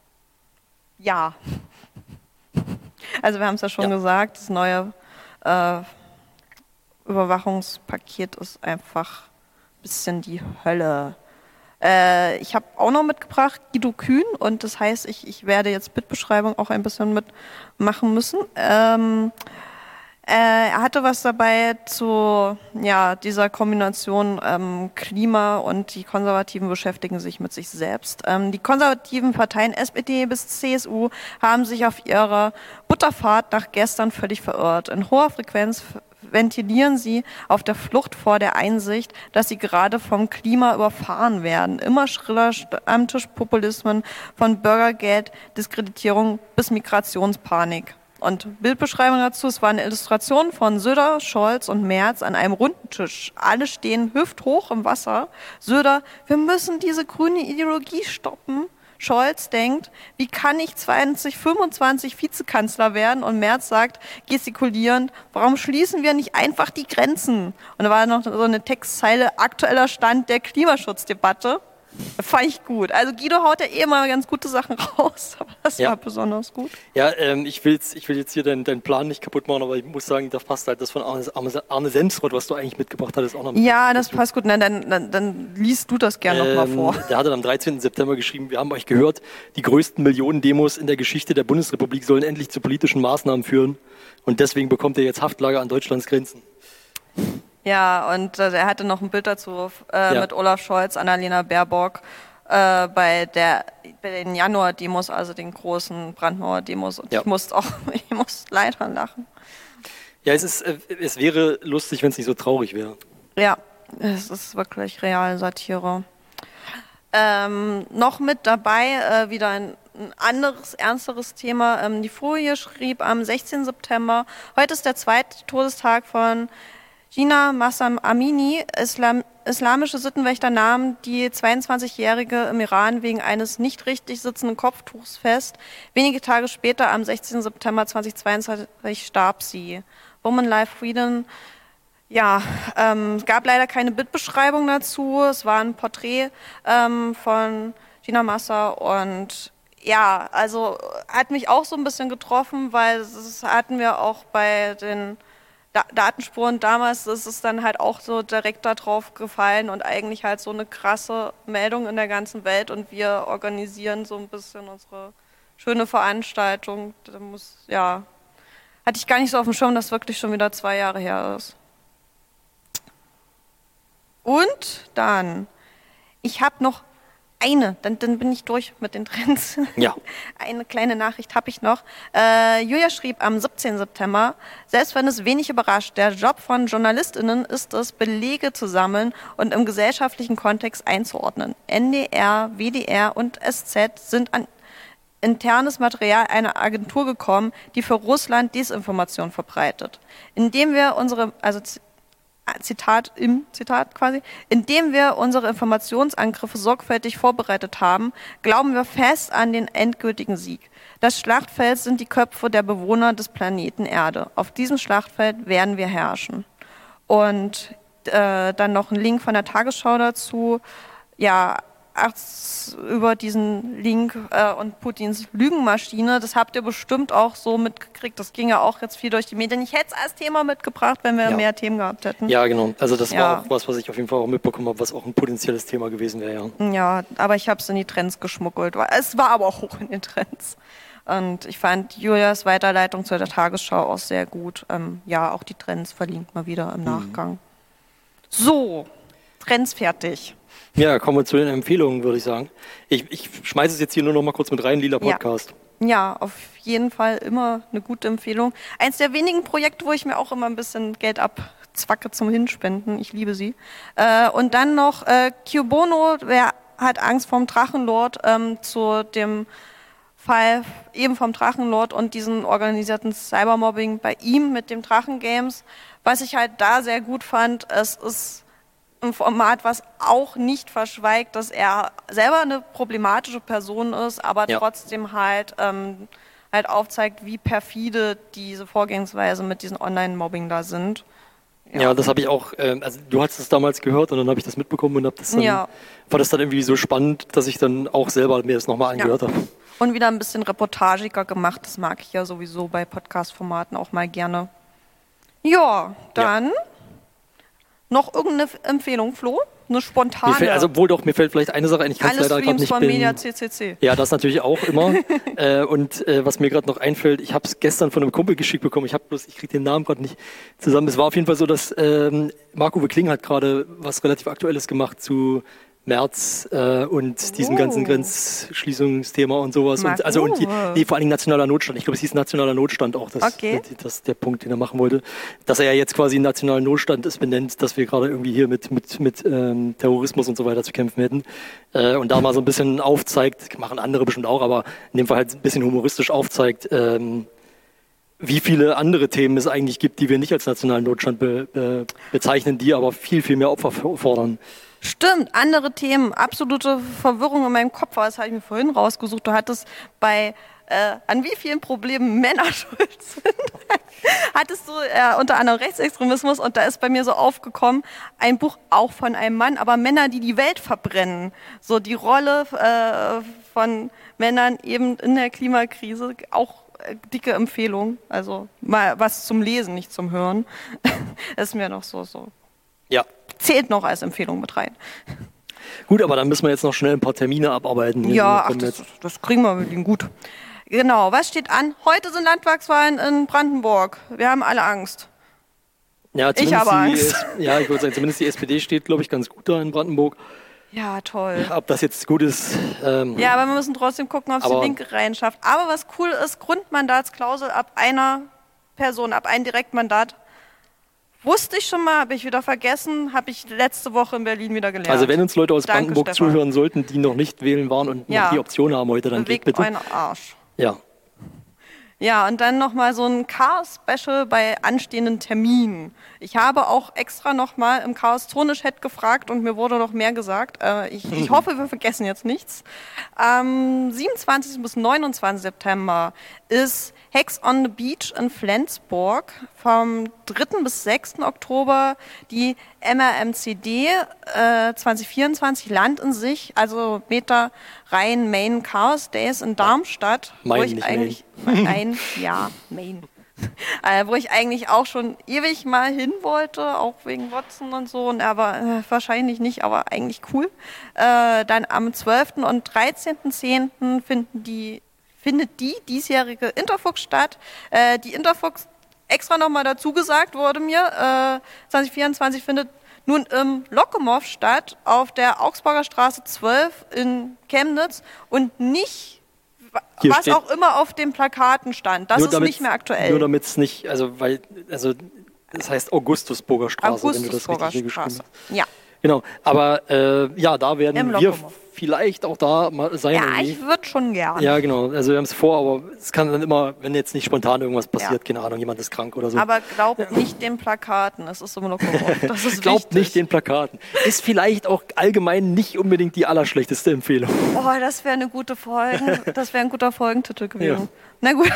Ja. Also wir haben es ja schon Ja. gesagt, das neue äh, Überwachungspaket ist einfach ein bisschen die Hölle. Äh, ich habe auch noch mitgebracht Guido Kühn und das heißt, ich, ich werde jetzt Bitbeschreibung auch ein bisschen mitmachen müssen. Ähm, Äh, er hatte was dabei zu ja, dieser Kombination ähm, Klima und die Konservativen beschäftigen sich mit sich selbst. Ähm, die konservativen Parteien S P D bis C S U haben sich auf ihrer Butterfahrt nach gestern völlig verirrt. In hoher Frequenz ventilieren sie auf der Flucht vor der Einsicht, dass sie gerade vom Klima überfahren werden. Immer schriller Stammtischpopulismen von Bürgergeld, Diskreditierung bis Migrationspanik. Und Bildbeschreibung dazu, es war eine Illustration von Söder, Scholz und Merz an einem runden Tisch. Alle stehen hüfthoch im Wasser. Söder, wir müssen diese grüne Ideologie stoppen. Scholz denkt, wie kann ich zwanzig fünfundzwanzig Vizekanzler werden? Und Merz sagt, gestikulierend, warum schließen wir nicht einfach die Grenzen? Und da war noch so eine Textzeile, aktueller Stand der Klimaschutzdebatte. Fand ich gut. Also Guido haut ja eh mal ganz gute Sachen raus, aber das ja. war besonders gut. Ja, ähm, ich, will's, ich will jetzt hier deinen, deinen Plan nicht kaputt machen, aber ich muss sagen, da passt halt das von Arne, Arne Semsrott, was du eigentlich mitgebracht hattest, auch noch mit. Ja, das passt gut. Na, dann, dann, dann liest du das gerne ähm, nochmal vor. Der hat dann am dreizehnten September geschrieben, wir haben euch gehört, die größten Millionen-Demos in der Geschichte der Bundesrepublik sollen endlich zu politischen Maßnahmen führen und deswegen bekommt ihr jetzt Haftlager an Deutschlands Grenzen. Ja, und äh, er hatte noch ein Bild dazu äh, ja. mit Olaf Scholz, Annalena Baerbock äh, bei, der, bei den Januar-Demos, also den großen Brandmauer-Demos. Und ja. ich musste auch, ich musste leider lachen. Ja, es, ist, äh, es wäre lustig, wenn es nicht so traurig wäre. Ja, es ist wirklich Realsatire. Ähm, noch mit dabei äh, wieder ein, ein anderes, ernsteres Thema. Ähm, die Folie schrieb am sechzehnten September, heute ist der zweite Todestag von Jina Mahsa Amini, Islam, islamische Sittenwächter nahmen die zweiundzwanzigjährige im Iran wegen eines nicht richtig sitzenden Kopftuchs fest. Wenige Tage später, am sechzehnten September zweitausendzweiundzwanzig, starb sie. Woman Life Freedom. Ja, ähm, es gab leider keine Bildbeschreibung dazu. Es war ein Porträt ähm, von Jina Mahsa und ja, also hat mich auch so ein bisschen getroffen, weil das hatten wir auch bei den Datenspuren damals, ist es dann halt auch so direkt da drauf gefallen und eigentlich halt so eine krasse Meldung in der ganzen Welt und wir organisieren so ein bisschen unsere schöne Veranstaltung. Da muss, ja, hatte ich gar nicht so auf dem Schirm, dass wirklich schon wieder zwei Jahre her ist. Und dann, ich habe noch eine, dann, dann bin ich durch mit den Trends. Ja. Eine kleine Nachricht habe ich noch. Äh, Julia schrieb am siebzehnten September, selbst wenn es wenig überrascht, der Job von JournalistInnen ist es, Belege zu sammeln und im gesellschaftlichen Kontext einzuordnen. N D R, W D R und S Z sind an internes Material einer Agentur gekommen, die für Russland Desinformation verbreitet. Indem wir unsere, also Zitat im Zitat quasi, indem wir unsere Informationsangriffe sorgfältig vorbereitet haben, glauben wir fest an den endgültigen Sieg. Das Schlachtfeld sind die Köpfe der Bewohner des Planeten Erde. Auf diesem Schlachtfeld werden wir herrschen. Und äh, dann noch ein Link von der Tagesschau dazu. Ja, über diesen Link äh, und Putins Lügenmaschine, das habt ihr bestimmt auch so mitgekriegt, das ging ja auch jetzt viel durch die Medien. Ich hätte es als Thema mitgebracht, wenn wir ja. mehr Themen gehabt hätten. Ja, genau. Also das ja. war auch was, was ich auf jeden Fall auch mitbekommen habe, was auch ein potenzielles Thema gewesen wäre. Ja, ja, aber ich habe es in die Trends geschmuggelt. Es war aber auch hoch in den Trends. Und ich fand Julias Weiterleitung zu der Tagesschau auch sehr gut. Ähm, ja, auch die Trends verlinkt mal wieder im Nachgang. Mhm. So, Trends fertig. Ja, kommen wir zu den Empfehlungen, würde ich sagen. Ich, ich schmeiße es jetzt hier nur noch mal kurz mit rein, Lila Podcast. Ja. ja, auf jeden Fall immer eine gute Empfehlung. Eins der wenigen Projekte, wo ich mir auch immer ein bisschen Geld abzwacke zum Hinspenden. Ich liebe sie. Äh, und dann noch äh, Cubono, wer hat Angst vorm Drachenlord, ähm, zu dem Fall eben vom Drachenlord und diesen organisierten Cybermobbing bei ihm mit dem Drachengames. Was ich halt da sehr gut fand, es ist ein Format, was auch nicht verschweigt, dass er selber eine problematische Person ist, aber ja. trotzdem halt, ähm, halt aufzeigt, wie perfide diese Vorgehensweise mit diesem Online-Mobbing da sind. Ja, ja das habe ich auch, ähm, also du hast es damals gehört und dann habe ich das mitbekommen und hab das dann, ja. war das dann irgendwie so spannend, dass ich dann auch selber mir das nochmal angehört ja. habe. Und wieder ein bisschen reportagiger gemacht, das mag ich ja sowieso bei Podcast-Formaten auch mal gerne. Ja, dann... Ja. Noch irgendeine Empfehlung, Flo? Eine spontane? Mir fällt, also wohl doch, mir fällt vielleicht eine Sache ein, ich kann es leider gerade nicht von Media C C C. Ja, das natürlich auch immer. äh, und äh, was mir gerade noch einfällt, ich habe es gestern von einem Kumpel geschickt bekommen, ich habe bloß, ich kriege den Namen gerade nicht zusammen. Es war auf jeden Fall so, dass ähm, Marc-Uwe Kling hat gerade was relativ Aktuelles gemacht zu März äh, und oh. diesem ganzen Grenzschließungsthema und sowas. Und, also, und die, nee, vor allem nationaler Notstand. Ich glaube, es hieß nationaler Notstand auch, das, okay. das, das der Punkt, den er machen wollte. Dass er ja jetzt quasi einen nationalen Notstand ist benennt, dass wir gerade irgendwie hier mit, mit, mit ähm, Terrorismus und so weiter zu kämpfen hätten. Äh, und da mal so ein bisschen aufzeigt, machen andere bestimmt auch, aber in dem Fall halt ein bisschen humoristisch aufzeigt, ähm, wie viele andere Themen es eigentlich gibt, die wir nicht als nationalen Notstand be, be, bezeichnen, die aber viel, viel mehr Opfer fordern. Stimmt, andere Themen, absolute Verwirrung in meinem Kopf, das habe ich mir vorhin rausgesucht. Du hattest bei, äh, an wie vielen Problemen Männer schuld sind, hattest du äh, unter anderem Rechtsextremismus und da ist bei mir so aufgekommen, ein Buch auch von einem Mann, aber Männer, die die Welt verbrennen. So die Rolle äh, von Männern eben in der Klimakrise, auch äh, dicke Empfehlung, also mal was zum Lesen, nicht zum Hören. Das ist mir noch so, so. Ja. Zählt noch als Empfehlung mit rein. Gut, aber dann müssen wir jetzt noch schnell ein paar Termine abarbeiten. Ja, ach, das, das kriegen wir mit ihm gut. Genau, was steht an? Heute sind Landtagswahlen in Brandenburg. Wir haben alle Angst. Ja, ich habe Angst. Die, ja, ich würde sagen, zumindest die S P D steht, glaube ich, ganz gut da in Brandenburg. Ja, toll. Ob das jetzt gut ist. Ähm, ja, aber wir müssen trotzdem gucken, ob es die Linke reinschafft. Aber was cool ist, Grundmandatsklausel ab einer Person, ab einem Direktmandat. Wusste ich schon mal, habe ich wieder vergessen, habe ich letzte Woche in Berlin wieder gelernt. Also wenn uns Leute aus Danke, Brandenburg Stefan. zuhören sollten, die noch nicht wählen waren und ja. noch die Option haben heute, dann Bewegt geht bitte. euren Arsch. Ja. Ja, und dann nochmal so ein Chaos-Special bei anstehenden Terminen. Ich habe auch extra nochmal im Chaos-Zone-Chat gefragt und mir wurde noch mehr gesagt. Äh, ich, ich hoffe, wir vergessen jetzt nichts. Am siebenundzwanzigsten bis neunundzwanzigsten September ist Hex on the Beach in Flensburg. Vom dritten bis sechsten Oktober die M R M C D äh, zwanzig vierundzwanzig Land in sich, also Meter Rhein Main Chaos Days in Darmstadt, Main, wo ich nicht eigentlich Main, ja, Main. Äh, wo ich eigentlich auch schon ewig mal hin wollte, auch wegen Watson und so, und aber äh, wahrscheinlich nicht, aber eigentlich cool. Äh, dann am zwölften und dreizehnten zehnten finden die findet die diesjährige Interfuchs statt. Äh, die Interfuchs, extra nochmal dazu gesagt wurde mir, äh, zwanzig vierundzwanzig findet nun im Lokomow statt, auf der Augsburger Straße zwölf in Chemnitz und nicht, Hier was auch immer auf den Plakaten stand. Das ist nicht mehr aktuell. Nur damit es nicht, also weil, also das heißt Augustusburger Straße, wenn du das richtig geschrieben hast. Ja. Genau, aber äh, ja, da werden wir vielleicht auch da mal sein. Ja, irgendwie. ich würde schon gern. Ja, genau, also wir haben es vor, aber es kann dann immer, wenn jetzt nicht spontan irgendwas passiert, ja. keine Ahnung, jemand ist krank oder so. Aber glaubt ja. nicht den Plakaten, es ist im Lokomotiv. Das ist Glaubt wichtig. nicht den Plakaten. Ist vielleicht auch allgemein nicht unbedingt die allerschlechteste Empfehlung. Oh, das wäre eine gute Folge, das wäre ein guter Folgentitel gewesen. Ja. Na gut.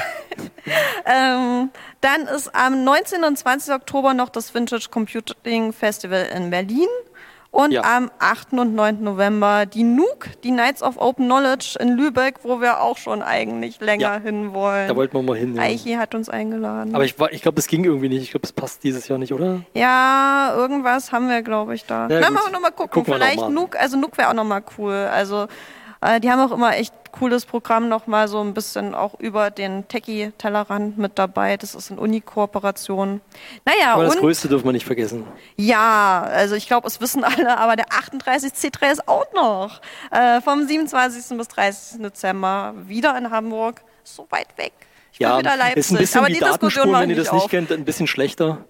ähm, dann ist am neunzehnten und zwanzigsten Oktober noch das Vintage Computing Festival in Berlin. Und ja. am achten und neunten November die N U C, die Nights of Open Knowledge in Lübeck, wo wir auch schon eigentlich länger ja. hin wollen. Da wollten wir mal hin. Ja. Eichi hat uns eingeladen. Aber ich, ich glaube, es ging irgendwie nicht. Ich glaube, es passt dieses Jahr nicht, oder? Ja, irgendwas haben wir, glaube ich, da. Ja, Na, mal noch mal gucken. gucken Vielleicht noch mal. N U C, also N U C wäre auch noch mal cool. Also äh, die haben auch immer echt cooles Programm, noch mal so ein bisschen auch über den Techie-Tellerrand mit dabei. Das ist eine Uni-Kooperation. Naja, aber das und, Größte dürfen wir nicht vergessen. Ja, also ich glaube, es wissen alle, aber der achtunddreißig C drei ist auch noch. Äh, vom siebenundzwanzigsten bis dreißigsten Dezember wieder in Hamburg. So weit weg. Ich ja, wieder Leipzig. Ist ein bisschen aber die, die Datenspur, wenn ihr das nicht auf. kennt, ein bisschen schlechter.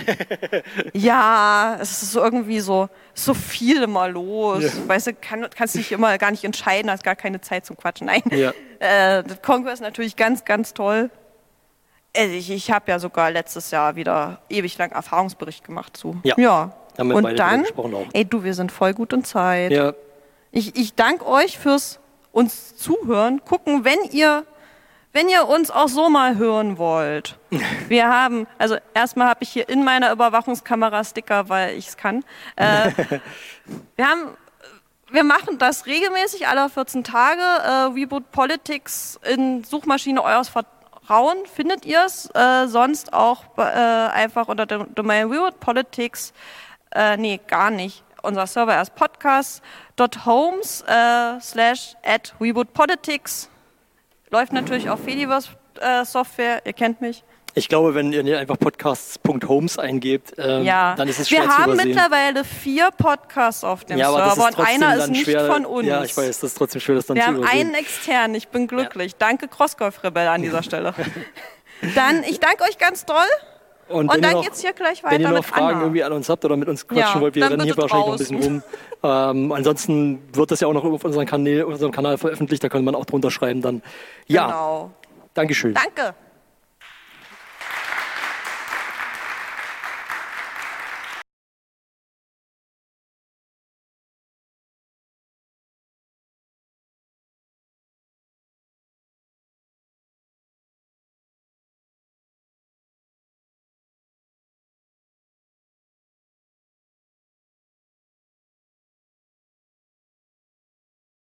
Ja, es ist so irgendwie so, so viel immer los. Ja. Weißt du, kann, kannst dich immer gar nicht entscheiden, hast gar keine Zeit zum Quatschen. Nein. Ja. Äh, das Kongress ist natürlich ganz, ganz toll. Also ich ich habe ja sogar letztes Jahr wieder ewig lang Erfahrungsbericht gemacht zu. Ja. ja. Haben wir und beide dann, gesprochen auch. Ey, du, wir sind voll gut in Zeit. Ja. Ich, ich danke euch fürs uns zuhören, gucken, wenn ihr Wenn ihr uns auch so mal hören wollt, wir haben, also erstmal habe ich hier in meiner Überwachungskamera Sticker, weil ich es kann. Äh, wir haben, wir machen das regelmäßig alle vierzehn Tage. Äh, Reboot Politics in Suchmaschine eures Vertrauen findet ihr es. Äh, sonst auch äh, einfach unter der Domain Reboot Politics. Äh, nee, gar nicht. Unser Server ist podcast.homes äh, slash at Reboot Politics. Läuft natürlich auf Fediverse äh, Software, ihr kennt mich. Ich glaube, wenn ihr einfach podcasts.homes eingebt, ähm, ja. dann ist es schwer Wir zu haben übersehen. mittlerweile vier Podcasts auf dem ja, aber Server das ist und einer ist nicht schwer, von uns. Ja, ich weiß, das ist trotzdem schwer, das dann Wir zu haben übersehen. einen externen, ich bin glücklich. Ja. Danke Crossgolf-Rebell an dieser Stelle. Dann, ich danke euch ganz doll. Und, und dann noch, geht's hier gleich weiter wenn ihr noch mit Fragen Anna. irgendwie an uns habt oder mit uns quatschen ja, wollt, wir rennen hier wahrscheinlich noch ein draußen. bisschen rum. ähm, ansonsten wird das ja auch noch auf unseren Kanal, unserem Kanal veröffentlicht, da kann man auch drunter schreiben dann. Ja, genau. Dankeschön. Danke.